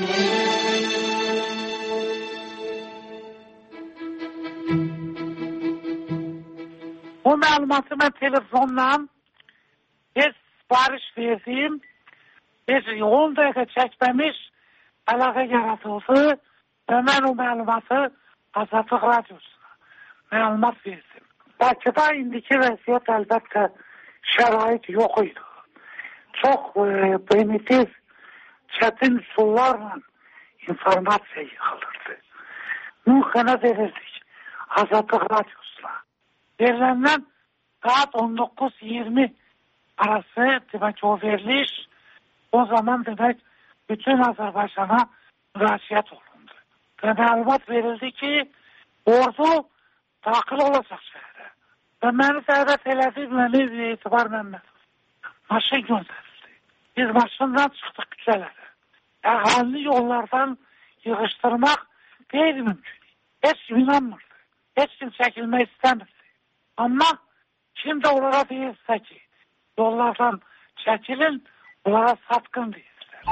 [SPEAKER 9] Bu məlumatı mən telefonla heç sipariş verdim, heç on dəqiqə çəkməmiş əlaqə yaradıldı və mən o məlumatı Azadlıq Radiosuna məlumat verdim. Bakıda indiki vəziyyət əlbəttə şərait yox idi. Çox e, primitiv, çətin üsullarla informasiya yığılırdı. Münxənə verirdik Azadlıq Radiosuna. Veriləndən saat on doqquz iyirmi arası demək o veriliş, o zaman demək bütün Azərbaycana müraciət olundu. Və məlumat verildi ki, ordu daxil olacaq şəhərə. Və məni dəvət elədi, məni Etibar Məmmədov. Maşın göndərildi. Biz maşından çıxdıq küçələrə. Əhalini yollardan yığışdırmaq qeyri-mümkün. Heç kim inanmırdı. Heç kim çəkilmək istəmirdi. Amma kim də onlara deyirsə ki, yollardan çəkilin, onlara satqın deyirlər.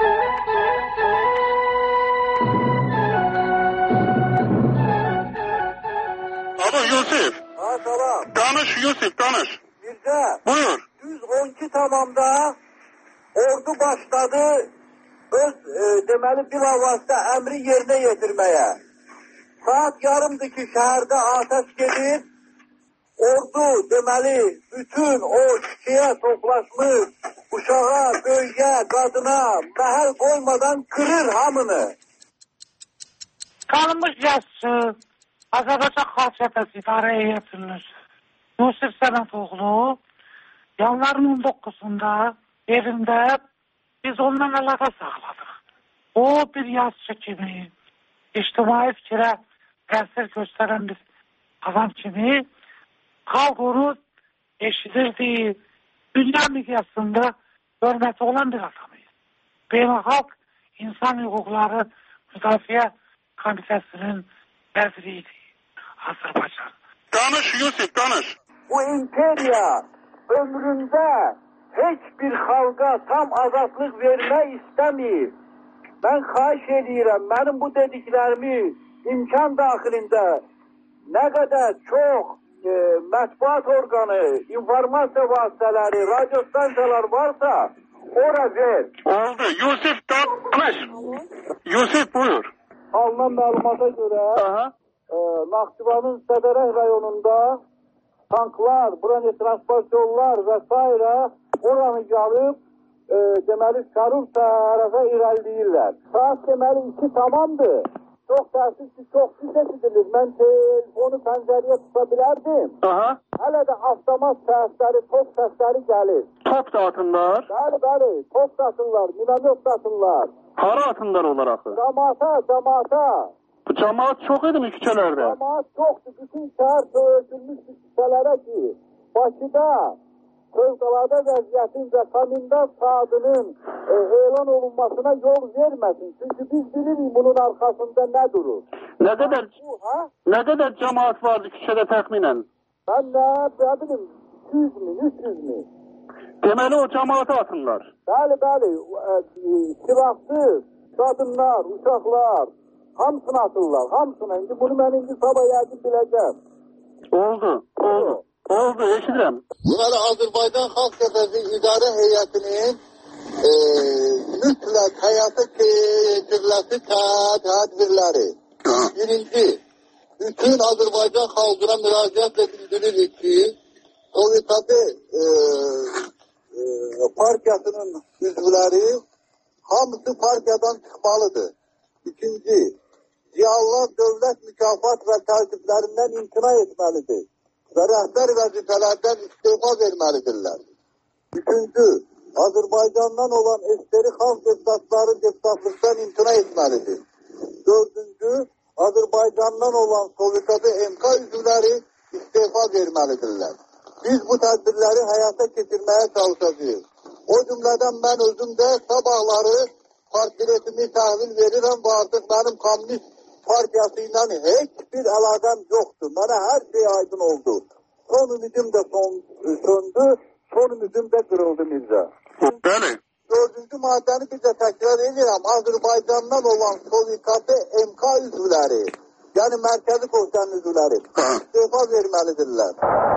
[SPEAKER 7] Alo Yusuf.
[SPEAKER 8] Ha salam.
[SPEAKER 7] Danış Yusuf, danış.
[SPEAKER 8] Mirzə.
[SPEAKER 7] Buyur.
[SPEAKER 8] yüz on iki tamamda ordu başladı öz e, deməli bilavasitə əmri yerinə yetirməyə. Saat yarımdır ki, şəhərdə atəş gedir. Ordu deməli bütün o şiyə toplaşmış uşağa, böyüyə, qadına məhəl qoymadan qırır hamını.
[SPEAKER 9] Qalmış yazıcı Azərbaycan Xalq Cəbhəsi İdarə Heyətinin Yusuf Səmədoğlu yanvarın on doqquzunda evimdə biz ondan əlaqə saxladıq. O bir yazıcı kimi, ictimai fikrə təsir göstərən bir adam kimi xalq onu eşidirdi, dünya miqyasında hörməti olan bir adamıydı. Beynəlxalq İnsan Hüquqları Müdafiə Komitəsinin vəziriydi Azərbaycan.
[SPEAKER 7] Danış Yusuf, danış.
[SPEAKER 8] Bu imperiya ömründə heç bir xalqa tam azadlıq vermək istəmir. Mən xahiş edirəm, mənim bu dediklərimi imkan daxilində nə qədər çox e, mətbuat orqanı, informasiya vasitələri, radio stansiyalar varsa, ora ver.
[SPEAKER 7] Oldu. Yusuf, danış. Yusuf, buyur.
[SPEAKER 8] Alınan məlumata görə e, Naxçıvanın Sədərək rayonunda tanklar, bronetransportyorlar və s. oranı gəlib e, deməli Şaruf tərəfə irəliləyirlər. Saat deməli iki tamamdır. Çox təəssüf ki, çox pis eşidilir. Mən telefonu pəncəriyə tuta bilərdim.
[SPEAKER 7] Aha.
[SPEAKER 8] Hələ də avtomat səsləri, top səsləri gəlir.
[SPEAKER 7] Top da atırlar.
[SPEAKER 8] Bəli, bəli, top satırlar, minamyot satırlar.
[SPEAKER 7] Hara atırlar onlar axı?
[SPEAKER 8] Camaata, camaata.
[SPEAKER 7] Bu cemaat çox idi mi küçələrdə?
[SPEAKER 8] Cemaat çoxdur. Bütün şəhər söğütülmüş küçələrə ki, Bakıda fövqəladə vəziyyətin və komendant saatının e, elan olunmasına yol verməsin. Çünki biz bilirik bunun arxasında nə durur.
[SPEAKER 7] Nə qədər,
[SPEAKER 8] Bu, ha?
[SPEAKER 7] nə qədər cemaat vardı küçədə təxminən?
[SPEAKER 8] Mən nə, nə bilim, iki yüz min, üç yüz min.
[SPEAKER 7] Deməli o cemaatı atırlar.
[SPEAKER 8] Bəli, bəli, e, silahsız qadınlar, uşaqlar, Hamısını atırlar, hamısını. İndi bunu mən indi sabah yazıb biləcəm.
[SPEAKER 7] Oldu, oldu. Oldu, eşidirəm.
[SPEAKER 8] Deməli, Azərbaycan Xalq Cəbhəsi İdarə Heyətinin e, mütləq həyata keçiriləsi tədbirləri. Birinci, bütün Azərbaycan xalqına müraciətlə bildiririk ki, Sovyetati e, e, partiyasının üzvləri hamısı partiyadan çıxmalıdır. İkinci, ziyalılar dövlət mükafat və tərtiblərindən imtina etməlidir və rəhbər vəzifələrdən istifa verməlidirlər. Üçüncü, Azərbaycandan olan eseri xalq deputatları deputatlıqdan imtina etməlidir. Dördüncü, Azərbaycandan olan Sovyetati M K üzvləri istifa verməlidirlər. Biz bu tədbirləri həyata keçirməyə çalışacağız. O cümlədən mən özüm də sabahları partiletimi təhvil verirəm və artıq mənim Komünist partiyası ilə heç bir əlaqəm yoxdur. Mənə hər şey aydın oldu. Son ümidim də son, söndü, son ümidim də qırıldı Mirzə.
[SPEAKER 7] Bəli.
[SPEAKER 8] Dördüncü maddəni bir də təkrar edirəm. Azərbaycandan olan Sovyetati M K üzvləri, yəni Mərkəzi Komitenin üzvləri istifa verməlidirlər.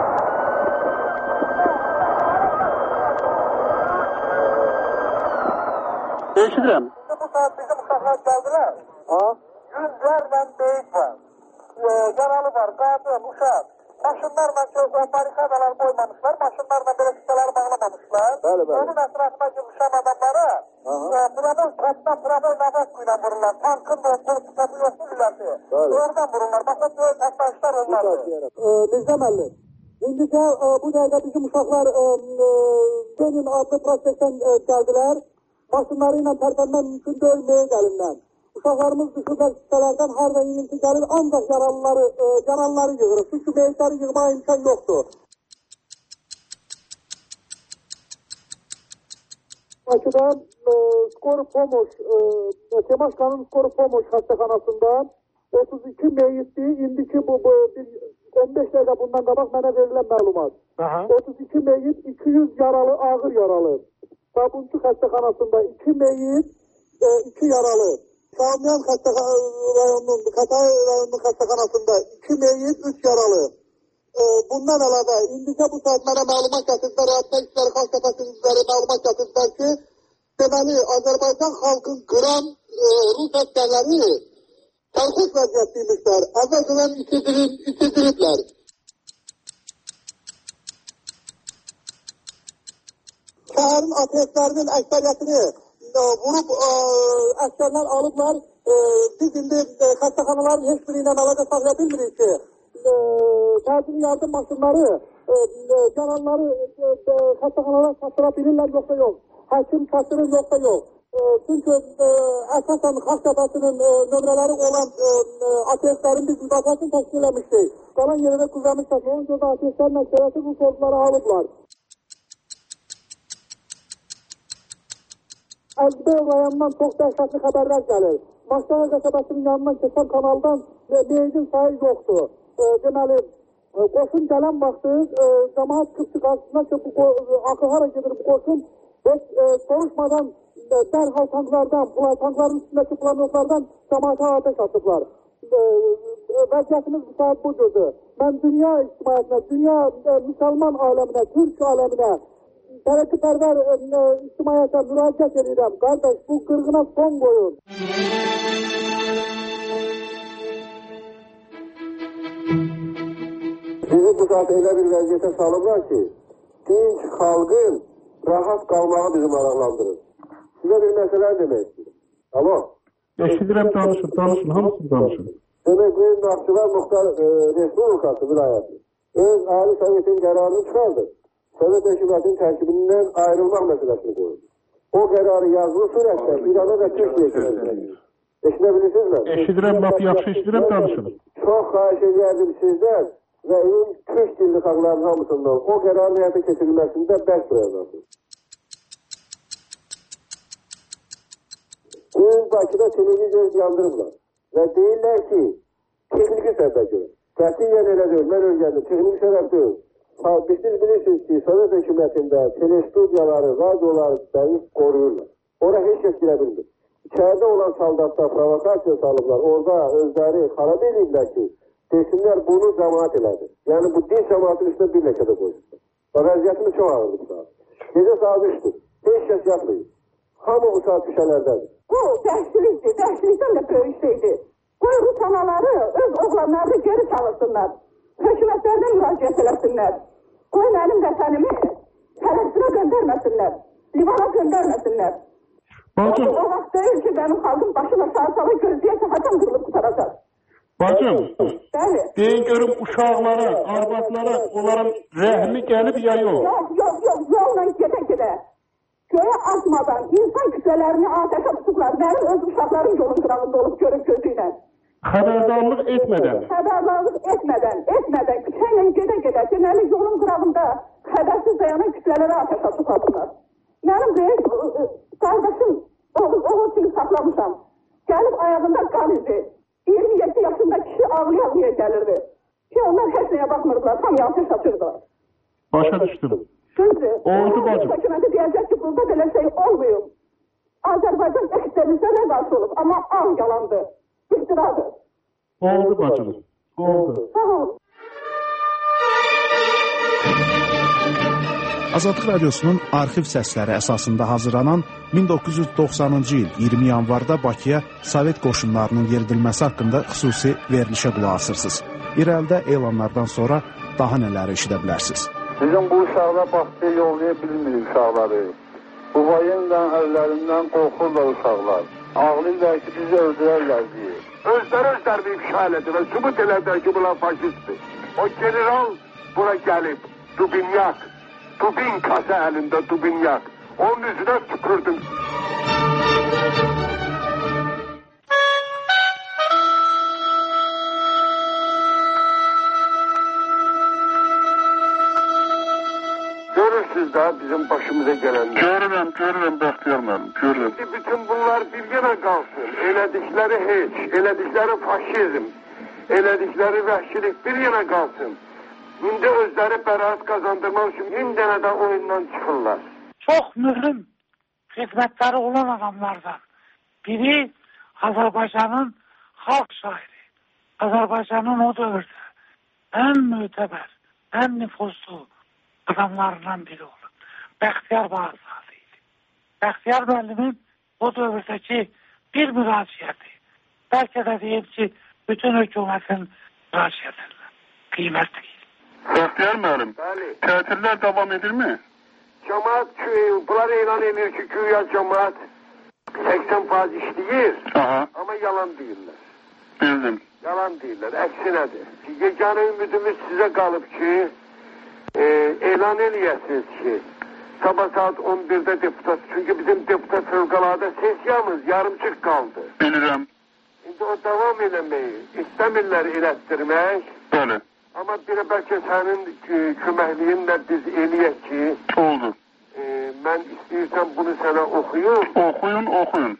[SPEAKER 7] Eşidirəm.
[SPEAKER 8] Bu saat bizim uşaqlar gəldilər. Yüzlərlə beyit var. Yaralı var, qadın, uşaq. Maşınlarla çox barikadalar qoymamışlar, maşınlarla belə şişələri bağlamamışlar. Bəli, bəli. Onun ətrafına yığışan adamları buranın qatdan buranın navaz quyla vururlar. Tankın da bu yoxdur illəsi. Oradan vururlar. Baxın, böyük təslaşlar olmalı. Mirzə müəllim, indicə bu dəqiqə bizim uşaqlar Benin adlı prospektdən gəldilər. Maşınları ilə tərpənmək mümkün deyil meyiz əlindən. Uşaqlarımız düşürlər şişələrdən harada inilti gəlir, ancaq yaralıları, e, yaralıları yığırıq. Çünki meyizləri yığmağa imkan yoxdur. Bakıda e, Skor Pomoş, e, Temaşkanın Skor Pomoş xəstəxanasında otuz iki meyitdir. İndiki bu, bu bir on beş dəqiqə bundan qabaq mənə verilən məlumat. Aha. otuz iki meyit, iki yüz yaralı, ağır yaralı. Sabunçu xəstəxanasında iki meyit, e, iki yaralı. Şamiyan rayonunun, Xətai rayonunun xəstəxanasında iki meyit, üç yaralı. E, bundan əlavə, indicə bu saat mənə məlumat gətirdilər, Rəbbə İşləri Xalq Cəbhəsinin üzvləri məlumat gətirdilər ki, deməli, Azərbaycan xalqın qıran e, Rus əsgərləri sərxoş vəziyyətliymişlər, əvvəlcədən itirdiriblər. Şəhərin ateistlərinin əksəriyyətini vurub ə, əsgərlər alıblar. Ə, biz indi ə, xəstəxanaların heç biri ilə əlaqə saxlaya bilmirik ki, təcili yardım maşınları ə, yaralıları xəstəxanalara çatdıra bilirlər yoxsa yox. Həkim çatdırır yoxsa yox. Ə, çünki ə, əsasən Xalq Cəbhəsinin nömrələri olan ə, ateistlərin biz müdafiəsini təşkil eləmişdik. Qalan yerində qüvvəmiz çatır. Onun görə ateistlərin əksəriyyəti bu sorunları alıblar. Əzbəyov rayonundan çox dəhşətli xəbərlər gəlir. Maşdara qəsəbəsinin yanından keçən kanaldan meyidin sayı yoxdur. E, deməli, e, qoşun gələn vaxtı e, cəmaat çıxdı qarşısına ki, bu axı hara gedir bu qoşun heç e, soruşmadan e, dərhal tanklardan, tankların üstündəki planotlardan cəmaata ateş atıblar. E, e, vəziyyətimiz bu saat bu cürdür. Mən dünya ictimaiyyətinə, dünya e, müsəlman aləminə, Türk aləminə, tərəqqipərvər e, ictimaiyyətə müraciət edirəm. Qardaş, bu qırğına son qoyun. Bizi bu saat elə bir vəziyyətə salıblar ki, dinç xalqın rahat qalmağı bizi maraqlandırır. Sizə bir məsələ demək istiyorum. Alo?
[SPEAKER 7] Eşidirəm, danışın, danışın, hamısını danışın.
[SPEAKER 8] Demək, bu Naxçıvan Muxtar e, Respublikası vilayəti öz Ali Sovetin qərarını çıxardır. Sovet hökumətinin tərkibindən ayrılmaq məsələsini qoyur. O qərarı yazılı surətdə İrana və Türkiyə keçirir. Eşidebilirsiniz mi?
[SPEAKER 7] Eşidirəm, laf yaxşı eşidirəm, danışın.
[SPEAKER 8] Çox xahiş edirəm sizdən və ümum Türk dilli xalqların hamısından o qərarın həyata keçirilməsində bərk duracaqsınız. Bugün Bakıda televizyon yandırırlar və deyirlər ki, texniki səbəb görə. Qətiyyən elə deyil, mən öyrəndim, texniki səbəb deyil. Siz bilirsiniz ki, Sovet hökumətində telestudiyaları, radioları bəni qoruyurlar. Ora heç kəs girə bilmir.
[SPEAKER 7] İçeride olan saldatlar provokasiya salıblar. Orada özləri xarab ediblər ki, desinlər bunu cəmaat elədi. Yəni bu din cəmaatın üstünə bir ləkə də qoysunlar. Və vəziyyətimiz çox ağırdır bu saat. Gecə saat üçdür. Heç kəs yatmayın. Hamı bu saat düşələrdən.
[SPEAKER 10] Bu dəhşilikdir, dəhşilikdən də böyük şeydir. Qoy Rus anaları öz oğlanlarını geri çalışsınlar. Hökumətlərdən müraciət eləsinlər. Qoy mənim vətənimi Fələstinə göndərməsinlər. Livana göndərməsinlər.
[SPEAKER 7] Bacım.
[SPEAKER 10] O vaxt deyil ki, benim xalqım başına sağ-sağa gözləyəsə haçan qırılıb qutaracaq.
[SPEAKER 7] Bacım.
[SPEAKER 10] Bəli.
[SPEAKER 7] Deyin görüm uşaqlara, arvadlara onların rəhmi gəlib ya yox?
[SPEAKER 10] Yox, yox, yox. Yolla gedə-gedə. Göyə atmadan insan kütlələrini ateşə tutublar. Mənim öz uşaqlarım yolun qırağında olub görüb gözü ilə.
[SPEAKER 7] Xəbərdarlıq etmədən.
[SPEAKER 10] Xəbərdarlıq etmədən, etmədən küçə ilə gedə-gedə deməli yolun qırağında xəbərsiz dayanan kütlələri ateşə tutublar. Mənim böyük qardaşım oğul kimi saxlamışam. Gəlib ayağında qan izi. iyirmi yeddi yaşında kişi ağlaya-ağlaya gəlirdi. Ki onlar heç nəyə baxmırdılar, tam ateş atırdılar.
[SPEAKER 7] Başa düşdüm.
[SPEAKER 10] Düzdür.
[SPEAKER 7] Oldu bacım.
[SPEAKER 10] Hökuməti deyəcək ki, burada belə şey olmuyor. Azərbaycan ekstremistlere qarşı olub, amma ağ yalandır. İftiradır.
[SPEAKER 7] Oldu bacım. Oldu.
[SPEAKER 10] Sağ olun.
[SPEAKER 11] Azadlıq Radiosunun arxiv səsləri əsasında hazırlanan min doqquz yüz doxsanıncı il iyirmi yanvarda Bakıya Sovet qoşunlarının yeridilməsi haqqında xüsusi verilişə qulaq asırsınız. İrəlidə elanlardan sonra daha nələri eşidə bilərsiniz.
[SPEAKER 7] Bizim bu uşaqlar Bakıya yollaya bilmir uşaqları. Bu vayından, əllərindən qorxurlar uşaqlar. Ağlayırlar ki, bizi öldürərlər diye.
[SPEAKER 12] Özləri özlərini ifşa elədi və sübut elədilər ki, bunlar faşistdir. O general bura gəlib, Dubinyak. Dubinkası əlində Dubinyak. Onun üzünə tükürdüm. Görürsünüz daha bizim başımıza gelenler.
[SPEAKER 7] Görürüm, görürüm, Bəxtiyar müəllim, görürüm.
[SPEAKER 12] Bütün bunlar bir yana qalsın. Elədikləri heç, elədikləri faşizm, elədikləri vəhşilik bir yana qalsın. İndi özləri bəraət qazandırmaq üçün min dənə də oyundan çıxırlar.
[SPEAKER 9] Çox mühüm xidmətləri olan adamlardan biri Azərbaycanın xalq şairi. Azərbaycanın o dövrdə ən mötəbər, ən nüfuzlu adamlarından biri olub. Bəxtiyar Vahazadə idi. Bəxtiyar müəllimin o dövrdəki bir müraciəti, bəlkə də deyib ki, bütün hökumətin müraciətindən qiymətli.
[SPEAKER 7] Bəxtiyar müəllim, tətillər davam edirmi?
[SPEAKER 12] Cemaat, bunlar elan edir ki, güya cemaat səksən faiz işləyir,
[SPEAKER 7] Aha.
[SPEAKER 12] amma yalan deyirlər.
[SPEAKER 7] Bildim.
[SPEAKER 12] Yalan deyirlər, əksinədir. Yeganə ümidimiz sizə qalıb ki, e, elan eləyəsiniz ki, sabah saat on birdə deputat, çünki bizim deputat fövqəladə sesiyamız yarımçıq qaldı.
[SPEAKER 7] Bilirəm.
[SPEAKER 12] İndi o davam eləməyi, istəmirlər elətdirmək.
[SPEAKER 7] Bəli.
[SPEAKER 12] Amma bir bəlkə sənin köməkliyinlə biz eləyək ki,
[SPEAKER 7] oldu.
[SPEAKER 12] E, mən istəyirsən bunu sənə oxuyum.
[SPEAKER 7] Oxuyun, oxuyun.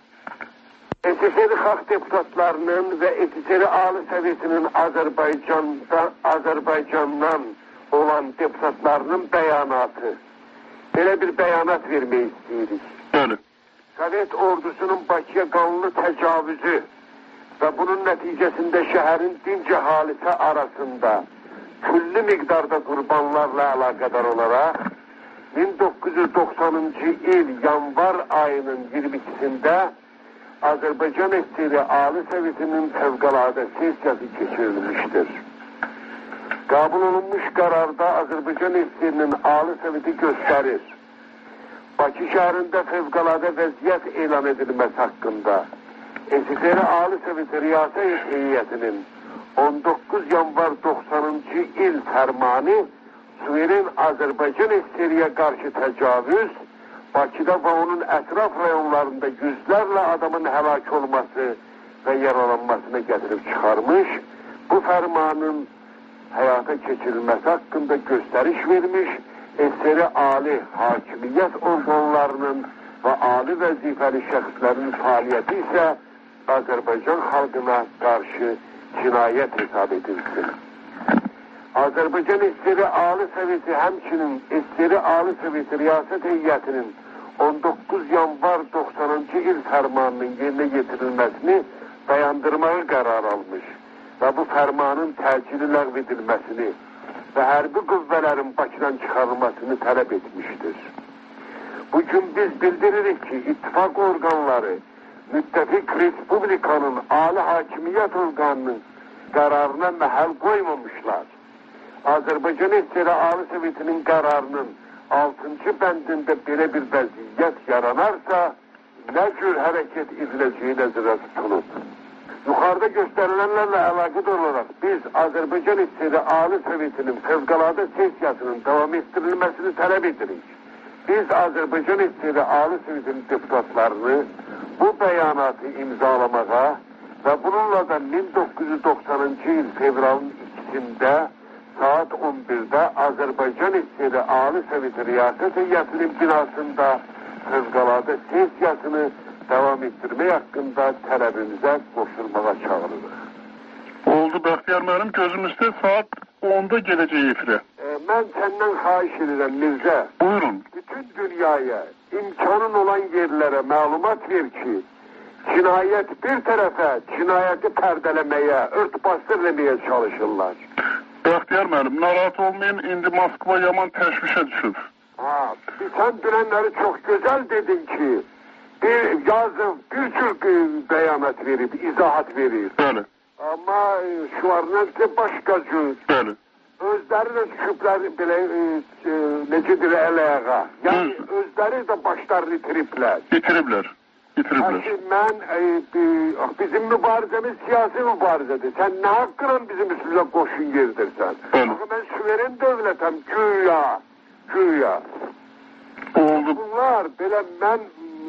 [SPEAKER 12] S S R xalq deputatlarının və S S R Ali Sovetinin Azərbaycanda, Azərbaycandan olan deputatlarının bəyanatı. Belə bir bəyanat vermək istəyirik.
[SPEAKER 7] Bəli.
[SPEAKER 12] Sovet ordusunun Bakıya qanlı təcavüzü və bunun nəticəsində şəhərin dinc əhalisi arasında külli miqdarda qurbanlarla əlaqədar olaraq min doqquz yüz doxsanıncı il yanvar ayının iyirmi ikisində Azərbaycan S S R Ali Sovetinin fövqəladə sessiyası keçirilmişdir. Qəbul olunmuş qərarda Azərbaycan S S R-nin Ali Soveti göstərir. Bakı şəhərində fövqəladə vəziyyət elan edilməsi haqqında S S R Ali Soveti Riyasət Heyətinin on doqquz yanvar doxsanıncı il fərmanı suveren Azərbaycan S S R-yə qarşı təcavüz, Bakıda və onun ətraf rayonlarında yüzlərlə adamın həlak olması və yaralanmasına gətirib çıxarmış, bu fərmanın həyata keçirilməsi haqqında göstəriş vermiş, S S R ali hakimiyyət orqanlarının və ali vəzifəli şəxslərin fəaliyyəti isə Azərbaycan xalqına qarşı cinayət hesab edilsin. Azərbaycan S S R Ali Soveti həmçinin S S R Ali Soveti Riyasət Heyətinin on doqquz yanvar doxsanıncı il fərmanının yerinə yetirilməsini dayandırmağı qərar almış və bu fərmanın təcili ləğv edilməsini və hərbi qüvvələrin Bakıdan çıxarılmasını tələb etmişdir. Bugün biz bildiririk ki, ittifak organları müttefik Respublikanın Ali Hakimiyyət organının qərarına məhəl qoymamışlar. Azərbaycan S S R Ali Sovetinin qərarının altıncı bəndində belə bir vəziyyət yaranarsa, nə cür hərəkət ediləcəyi nəzərə tutulub. Yuxarıda göstərilənlərlə əlaqədar olaraq biz Azərbaycan S S R Ali Sovetinin fövqəladə sessiyasının davam etdirilməsini tələb edirik. Biz Azərbaycan S S R Ali Sovetinin deputatlarını bu bəyanatı imzalamağa və bununla da min doqquz yüz doxsanıncı il fevralın ikisində saat on birdə Azərbaycan S S R Ali Soveti Riyasət Heyətinin binasında fövqəladə sessiyasını davam etdirmək haqqında tələbimizə qoşulmağa çağırırıq.
[SPEAKER 13] Oldu Bəxtiyar müəllim, gözümüzdə saat onda gələcək efirə.
[SPEAKER 12] E, mən səndən xahiş edirəm Mirzə.
[SPEAKER 13] Buyurun.
[SPEAKER 12] Bütün dünyaya imkanın olan yerlərə məlumat ver ki, cinayət bir tərəfə cinayəti pərdələməyə, ört-bastır eləməyə çalışırlar.
[SPEAKER 13] Bəxtiyar müəllim, narahat olmayın, indi Moskva yaman təşvişə düşüb.
[SPEAKER 12] Ha, sən dünənləri çox gözəl dedin ki, bir yazıb, bir cür bəyanat verib, izahat verib.
[SPEAKER 13] Bəli.
[SPEAKER 12] Amma şu arnəvdə başqa cür.
[SPEAKER 13] Bəli.
[SPEAKER 12] Özləri də düşüblər belə, e, e, necədir, əl-ayağa. Yəni, Öz... özləri də başlarını itiriblər.
[SPEAKER 13] İtiriblər. İtiriblər.
[SPEAKER 12] Mən, e, e, bizim mübarizəmiz siyasi mübarizədir. Sən nə haqqıyla bizim üstümüzə qoşun yerdirsən? Axı, mən suveren dövlətəm, güya, güya.
[SPEAKER 13] Oldu.
[SPEAKER 12] Bunlar, belə mən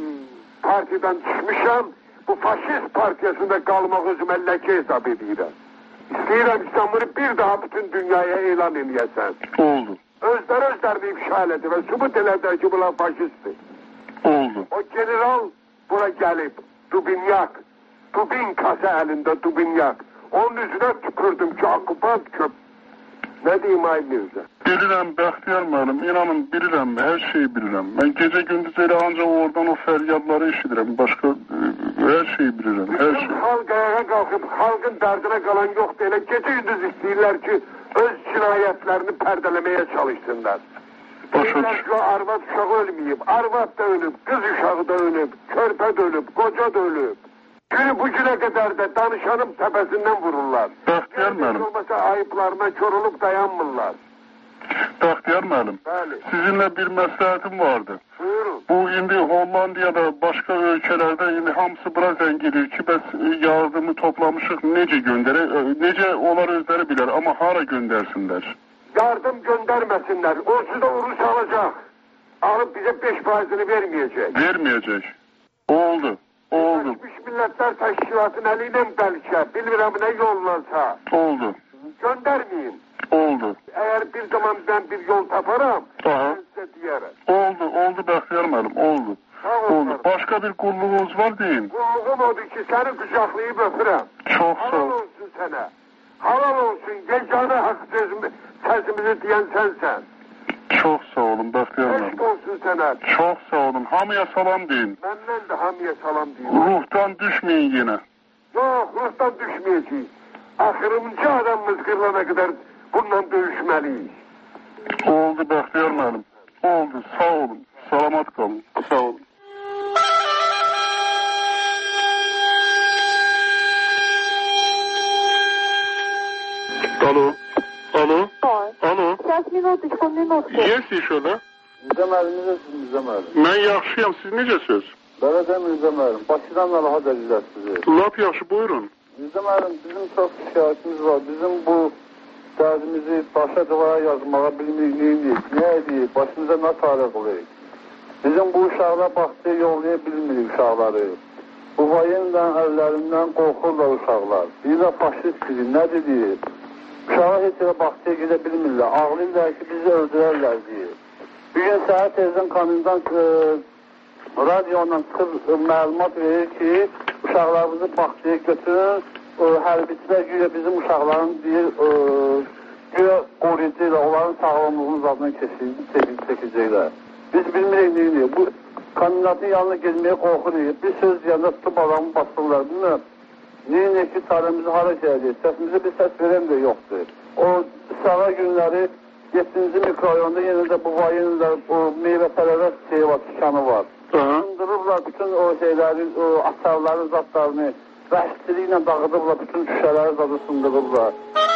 [SPEAKER 12] partiyadan düşmüşəm, bu faşist partiyasında qalmaq özümə ləkə hesab edirəm. İstəyirəm ki, bunu bir daha bütün dünyaya elan eləyəsən.
[SPEAKER 13] Oldu.
[SPEAKER 12] Özləri özlərini ifşa elədi və sübut elədi ki, bunlar faşistdir.
[SPEAKER 13] Oldu.
[SPEAKER 12] O general bura gəlib, Dubinyak, Dubinkası əlində Dubinyak. Onun üzünə tükürdüm ki, okupant köp. Nə deyim ay Mirzə?
[SPEAKER 13] Bilirəm Bəxtiyar müəllim, inanın bilirəm, hər şeyi bilirəm. Mən gecə gündüz elə ancaq oradan o fəryadları eşidirəm. Başqa ə, hər şeyi bilirəm, hər şey.
[SPEAKER 12] Xalq ayağa qalxıb, xalqın dərdinə qalan yoxdur. Elə gecə gündüz istəyirlər ki, öz cinayətlərini pərdələməyə çalışsınlar. Deyirlər ki, arvad uşağı ölməyib, arvad da ölüb, qız uşağı da ölüb, körpə də ölüb, qoca da ölüb. Günü bu günə qədər də danışanın təpəsindən vururlar.
[SPEAKER 13] Bəxtiyar müəllim.
[SPEAKER 12] Olmasa ayıplarına kör olub dayanmırlar.
[SPEAKER 13] Bəxtiyar müəllim.
[SPEAKER 12] Bəli.
[SPEAKER 13] Sizinlə bir məsləhətim vardı.
[SPEAKER 12] Buyurun.
[SPEAKER 13] Bu indi Hollandiyada, başqa ölkələrdə indi hamısı bura zəng edir ki, bəs yardımı toplamışıq, necə göndərək, necə onlar özləri bilər, amma hara göndərsinlər?
[SPEAKER 12] Yardım göndərməsinlər, onsuz da Urus alacaq. Alıb bizə beş faizini verməyəcək.
[SPEAKER 13] Verməyəcək. Oldu. Oldu.
[SPEAKER 12] Birləşmiş Millətlər Təşkilatının əli ilə bəlkə, bilmirəm nə yollansa.
[SPEAKER 13] Oldu.
[SPEAKER 12] Göndərməyin.
[SPEAKER 13] Oldu.
[SPEAKER 12] Əgər bir zaman ben bir yol taparam, ben size diyərəm.
[SPEAKER 13] Oldu, oldu Bəxtiyar müəllim, oldu. Oldu. Başqa bir qulluğunuz var deyin.
[SPEAKER 12] Qulluğum odur ki, səni qucaqlayıb öpürəm.
[SPEAKER 13] Çox sağ ol.
[SPEAKER 12] Halal olsun sənə. Halal olsun, yeganə haqq sözümü, səsimizi deyən sənsən.
[SPEAKER 13] Çox sağ olun Bəxtiyar müəllim.
[SPEAKER 12] Eşq olsun sənə.
[SPEAKER 13] Çox sağ olun. Hamıya salam deyin.
[SPEAKER 12] Məndən də hamıya salam deyin.
[SPEAKER 13] Ruhdan düşməyin yenə.
[SPEAKER 12] Yox, ruhdan düşməyəcəyik. Axırıncı adamımız qırılana qədər bununla döyüşməliyik.
[SPEAKER 13] Oldu Bəxtiyar müəllim. Oldu. Sağ olun. Salamat qalın. Sağ olun. Alo. Alo. Alo.
[SPEAKER 10] Ses minut, on minut.
[SPEAKER 13] Yes, şurada.
[SPEAKER 14] Mirzə müəllim, necəsiniz Mirzə müəllim?
[SPEAKER 13] Mən yaxşıyam, siz necəsiniz?
[SPEAKER 14] Bələdəm Mirzə müəllim, Bakıdan narahat edirlər sizi.
[SPEAKER 13] Lap yaxşı, buyurun.
[SPEAKER 14] Mirzə müəllim, bizim çox şikayətimiz var. Bizim bu dərdimizi başa divara yazmağa bilmirik, neyinlik, nə edik, başımıza nə tarih qılıyıq. Bizim bu uşaqlar baxtıya yollaya bilmirik uşaqları. Bu vayenlə əllərindən qorxurlar uşaqlar. Deyirlər faşistdir, nə dedik? Uşağa heç yerə baxtıya gedə bilmirlər. Ağlayırlar ki, bizi öldürərlər deyir. Bir gün səhər tezdən komendant e, radyoyla çıxıb məlumat verir ki, uşaqlarımızı baxtıya götürün, e, hərbiçilər güya bizim uşaqların deyir, e, güya qoruyucuyla onların sağlamlığının zadına çəkəcəklər. Biz bilmirik neyini. Bu kandidatın yanına gezmeye qorxuruq. Bir söz yanında tutub adamı bastırırlar. Bilmem. Neyini ki tarihimizi hara gəldik. Səsimize bir səs verən də yoxdur. O sağa günləri yeddinci mikrorayonda yenə də bu var, yenə də o meyvə tərəvəz şeyi var, dükanı var. Sındırırlar bütün o şeyləri, o açarların zatlarını, vəhşçiliklə dağıdırlar, bütün şüşələri zadı sındırırlar.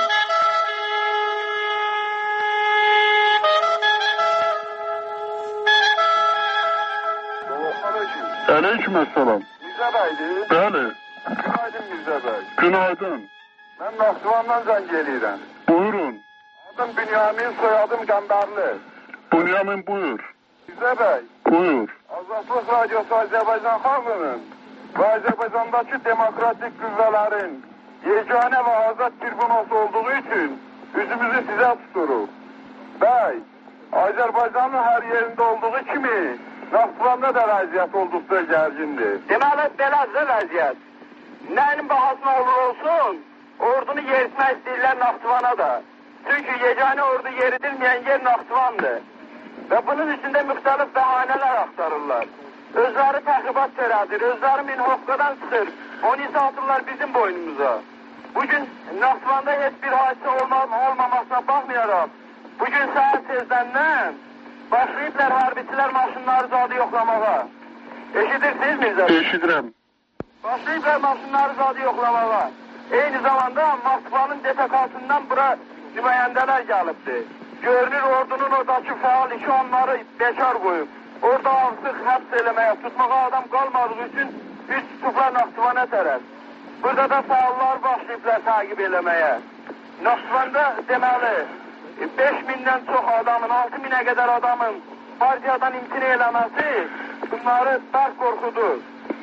[SPEAKER 13] Aleykümselam.
[SPEAKER 12] Mirzə bəydir?
[SPEAKER 13] Bəli.
[SPEAKER 12] Günaydın Mirzə bəy.
[SPEAKER 13] Günaydın.
[SPEAKER 12] Mən Naxçıvandan zəng eləyirəm.
[SPEAKER 13] Buyurun.
[SPEAKER 12] Adım Bünyamin, soyadım Qəmbərli.
[SPEAKER 13] Bünyamin buyur.
[SPEAKER 12] Mirzə bəy.
[SPEAKER 13] Buyur.
[SPEAKER 12] Azadlıq Radiosu Azərbaycan xalqının və Azərbaycandakı demokratik qüvvələrin yeganə və azad tribunası olduğu üçün üzümüzü sizə tuturuq. Bəy, Azərbaycanın hər yerində olduğu kimi Naxçıvanda da vəziyyət olduqca gərgindir.
[SPEAKER 8] Deməli, belədir vəziyyət. Nəyin bahasına olur olsun, ordunu yeritmək istəyirlər Naxçıvana da. Çünki yeganə ordu yeridilməyən yer Naxçıvandır. Və bunun içində müxtəlif bəhanələr axtarırlar. Özləri təxribat törədir, özləri minhoqqadan çıxır. Onu isə atırlar bizim boynumuza. Bugün Naxçıvanda heç bir hadisə olmamasına baxmayaraq, bugün səhər tezdəndən başlayıblar harbçilər maşınları zadı yoxlamağa. Eşidirsiniz Mirzə?
[SPEAKER 13] Eşidirəm.
[SPEAKER 8] Başlayıblar maşınları zadı yoxlamağa. Eyni zamanda Moskvanın D P K-sından bura nümayəndələr gəlibdir. Görünür ordunun oradakı faal işi onları bekar qoyub. Orada artıq həbs eləməyə, tutmağa adam qalmadığı üçün üç tutublar Naxçıvana tərəf. Burada da faallar başlayıblar təqib eləməyə. Naxçıvanda deməli beş mindən çox adamın, altı minə qədər adamın partiyadan imtina eləməsi bunları bərk qorxudur.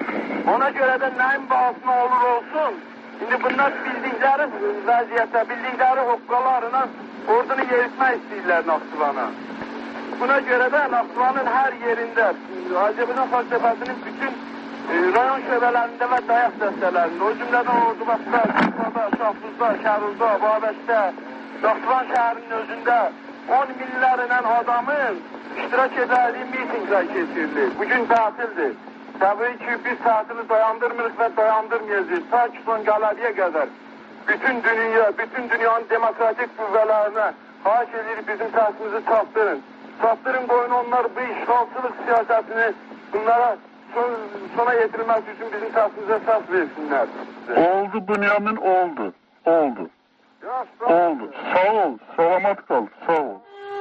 [SPEAKER 8] Ona görə də nəyin bahasına olur olsun, indi bunlar bildikləri vəziyyətdə, bildikləri hoqqalarına ordunu yeritmək istəyirlər Naxçıvana. Buna görə də Naxçıvanın hər yerində, Azərbaycan fəlsəfəsinin bütün e, rayon şöbələrində və dayaq dəstələrində, o cümlədən Ordubadda, Şuşada, Şahduzda, Şəruzda, Babəkdə, Naxçıvan şəhərinin özündə on minlərlə adamın iştirak edəliyi mitinglər keçirilir. Bugün tətildir. Təbii ki, biz tətili dayandırmırıq və dayandırmayacağız. Ta ki, son qələbiyə qədər bütün dünya, bütün dünyanın demokratik qüvvələrinə xahiş edir bizim səsimizi çatdırın. Çatdırın qoyun onlar bu işğalçılıq siyasətini bunlara son, sona yetirmək üçün bizim səsimizə səs versinlər.
[SPEAKER 13] Oldu Bünyamin, oldu. Oldu.
[SPEAKER 12] Ya, sağ
[SPEAKER 13] oldu. Sağ ol. Salamat kal. Sağ ol.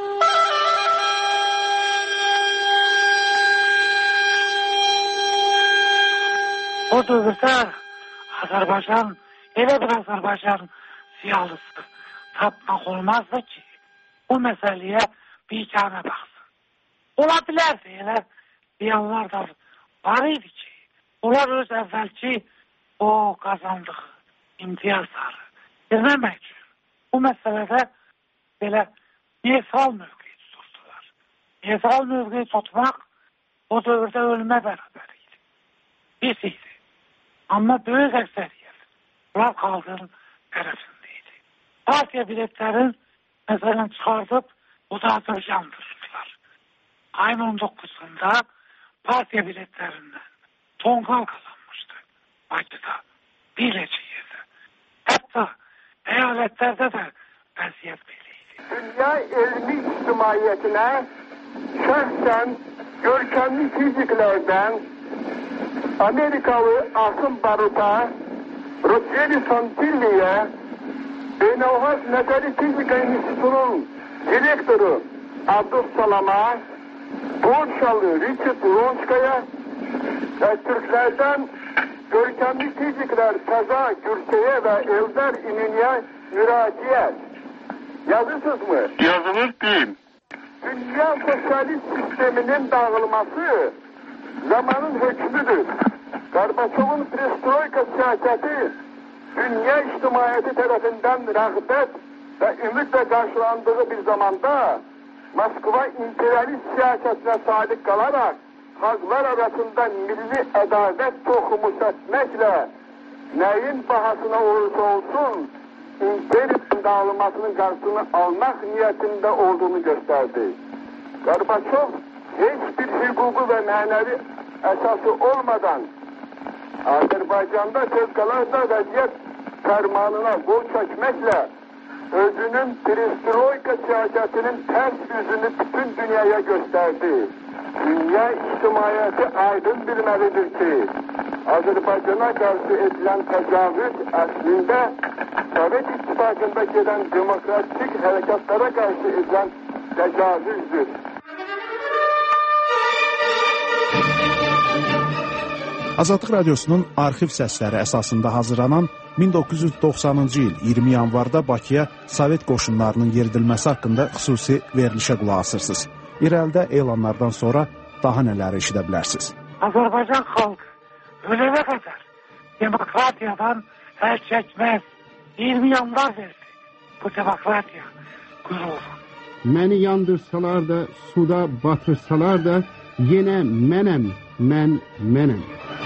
[SPEAKER 9] O dövrdə Azərbaycan, elə bir Azərbaycan siyalısı tapmaq olmazdı ki, bu məsələyə biganə baxsın. Ola bilərdi, elə deyanlar da var idi ki, onlar öz əvvəlki o qazandığı imtiyazları verməmək üçün bu məsələdə belə neytral mövqeyi tuturdular. Neytral mövqeyi tutmaq o dövrdə ölümə bərabər idi. Biz idi. Amma böyük əksəriyyət bunlar xalqın tərəfində idi. Partiya biletlərin məsələn çıxardıb udadıb yandırdılar. Ayın on doqquzunda partiya biletlərindən tonqal kazanmışdı. Bakıda, bir neçə yerdə. Hətta əyalətlərdə də vəziyyət beləydi.
[SPEAKER 12] Dünya elmi ictimaiyyətinə şəxsən görkəmli fiziklərdən Amerikalı Asım Baruta, Roger Santilli'ye, Beynəlxalq Nəzəri Fizika İnstitutunun direktoru Abdüssalam'a, Polşalı Richard Lonskaya ve Türklerden görkemli fizikler Kaza Gürse'ye ve Eldar İmin'e müraciət. Yazırsınız mı?
[SPEAKER 13] Yazılır değil.
[SPEAKER 12] Dünya sosyalist sisteminin dağılması zamanın hükmüdür. Gorbaçovun perestroika siyaseti dünya ictimaiyyəti tərəfindən rəğbət və ümidlə qarşılandığı bir zamanda Moskva imperialist siyasetine sadiq kalarak halklar arasında milli ədavət toxumu səpməklə nəyin bahasına olursa olsun imperiyanın dağılmasının qarşısını almaq niyetinde olduğunu gösterdi. Gorbaçov hiçbir hukuku ve manevi esası olmadan Azerbaycan'da fevkalade vaziyet fermanına kol çekmekle özünün perestroika siyasetinin ters yüzünü bütün dünyaya gösterdi. Dünya içtimaiyeti aydın bilmelidir ki Azerbaycan'a karşı edilen tecavüz aslında Sovyet İttifakı'nda gelen demokratik harekatlara karşı edilen tecavüzdür.
[SPEAKER 11] Azadlıq Radiosunun arxiv səsləri əsasında hazırlanan min doqquz yüz doxsanıncı il iyirmi yanvarda Bakıya Sovet qoşunlarının yeridilməsi haqqında xüsusi verilişə qulaq asırsınız. İrəlidə elanlardan sonra daha nələri eşidə bilərsiniz.
[SPEAKER 9] Azərbaycan xalqı ölənə qədər demokratiyadan əl çəkməz. iyirmi yanvar verdi bu demokratiya qüruru.
[SPEAKER 15] Məni yandırsalar da, suda batırsalar da, yenə mənəm, mən mənəm.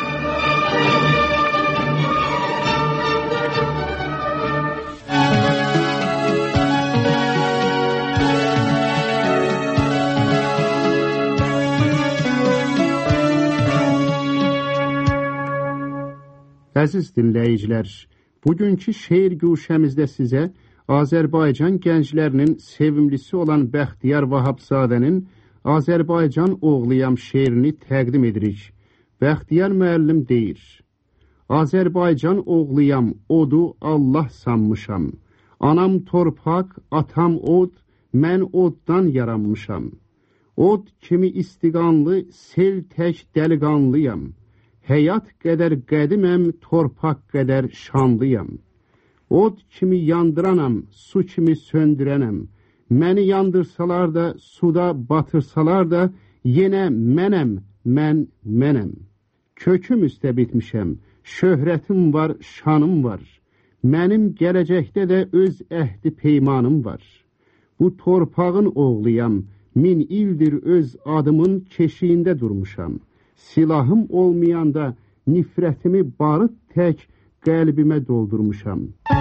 [SPEAKER 15] Əziz dinləyicilər, bugünkü şeir güşəmizdə sizə Azərbaycan gənclərinin sevimlisi olan Bəxtiyar Vahabzadənin Azərbaycan oğluyam şeirini təqdim edirik. Bəxtiyar müəllim deyir: Azərbaycan oğluyam, odu Allah sanmışam. Anam torpaq, atam od, mən oddan yaranmışam. Od kimi istiqanlı, sel tək dəliqanlıyam. Həyat qədər qədiməm, torpaq qədər şanlıyam. Od kimi yandıranam, su kimi söndürənəm. Məni yandırsalar da, suda batırsalar da, yenə mənəm, mən mənəm. Köküm üstə bitmişəm, şöhrətim var, şanım var. Mənim gələcəkdə də öz əhdi peymanım var. Bu torpağın oğluyam, min ildir öz adımın keşiyində durmuşam. Silahım olmayanda nifrətimi barıt tək qəlbimə doldurmuşam.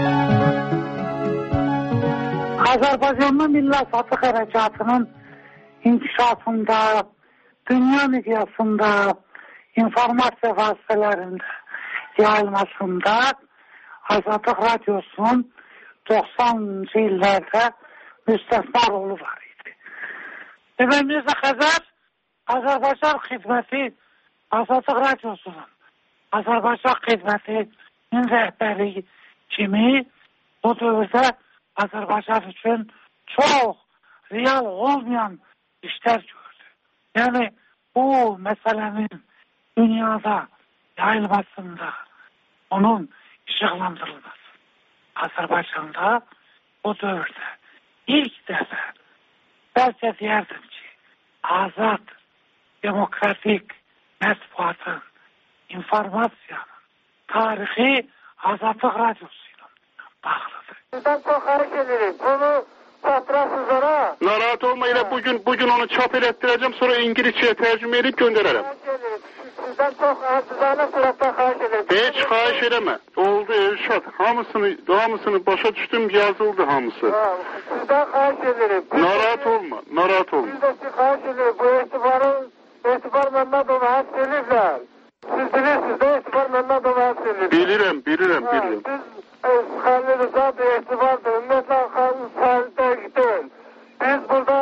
[SPEAKER 9] Azərbaycanlı Milli Azadlıq Hərəkatının inkişafında, dünya miqyasında, informasiya vasitələrində yayılmasında Azadlıq Radiosunun doxsanıncı illərdə müstəsna rolu var idi. Demək, Mirzə Xəzər Azərbaycan xidməti Azadlıq Radiosunun Azərbaycan xidmətinin rəhbəri kimi o dövrdə Azərbaycan üçün çox real olmayan işlər gördü. Yəni, bu məsələnin dünyada yayılmasında onun işıqlandırılması. Azərbaycanda o dövrdə ilk dəfə bəlkə deyərdim ki, azad, demokratik mətbuatın, informasiyanın tarixi Azadlıq Radiosu ilə bağlıdır.
[SPEAKER 12] Sizdən çox xaric edirik. Bunu çatırasızlara.
[SPEAKER 13] Narahat olma, elə bugün, bugün onu çap elətdirəcəm, sonra İngilizcəyə tərcümə edib göndərərəm.
[SPEAKER 12] Sizdən çox acizanə surətdən xaric edirik.
[SPEAKER 13] Heç xaric eləmə. Oldu Elşad. Hamısını, hamısını başa düşdüm, yazıldı hamısı.
[SPEAKER 12] Ha, sizdən xaric edirik.
[SPEAKER 13] Narahat olma, narahat olma.
[SPEAKER 12] Biz də ki, xaric edirik. Bu etibarın, etibar Məmmədova həs edirlər. Siz bilirsiniz də etibar Məmmədova həs edirlər.
[SPEAKER 13] Bilirəm, bilirəm, bilirəm.
[SPEAKER 12] Biz Xəlil Rıza bir etibardır. Ümumiyyətlə Xəlil Səhəli deyil. Biz burada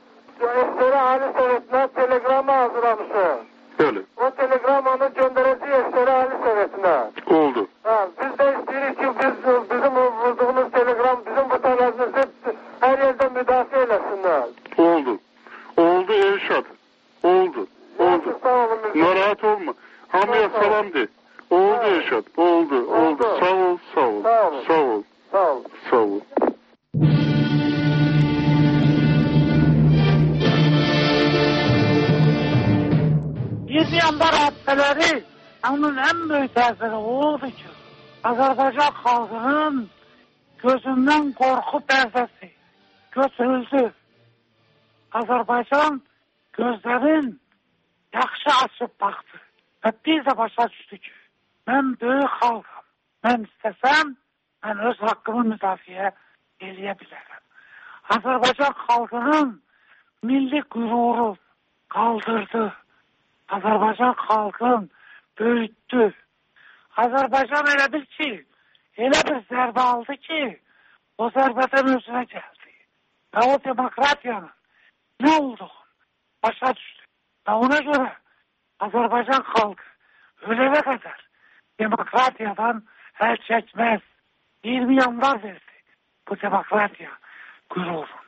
[SPEAKER 12] Eseri Ali Sovetine telegramı hazırlamışıq.
[SPEAKER 13] Bəli.
[SPEAKER 12] O telegramını göndereceğiz Eseri Ali Sovetine.
[SPEAKER 13] Oldu.
[SPEAKER 12] Ha, biz de istiyoruz ki biz, bizim vurduğumuz telegram, bizim bu talebimizi her yerden müdafiə eləsinlər.
[SPEAKER 13] Oldu. Oldu Elşad. Oldu. Oldu. Narahat olma. Hamıya salam de. Oldu Elşad. Oldu. Oldu. Sağ ol. Sağ ol. Sağ ol.
[SPEAKER 12] Sağ ol.
[SPEAKER 13] Sağ ol.
[SPEAKER 9] iyirmi yanvar hadisələri onun ən böyük təsiri oldu ki, Azərbaycan xalqının gözündən qorxu pərdəsi götürüldü. Azərbaycan gözlərin yaxşı açıb baxdı və bir də başa düşdü ki, mən böyük xalqam, mən istəsəm, mən öz haqqımı müdafiə eləyə bilərəm. Azərbaycan xalqının milli qüruru kaldırdı. Azərbaycan xalqın böyütdü. Azərbaycan elə bil ki, elə bir zərbə aldı ki, o zərbədən özünə gəldi. Və o demokratiyanın nə olduğunu başa düşdü. Və ona görə Azərbaycan xalqı ölənə qədər demokratiyadan əl çəkməz. iyirmi yanvar verdi bu demokratiya qürurunu.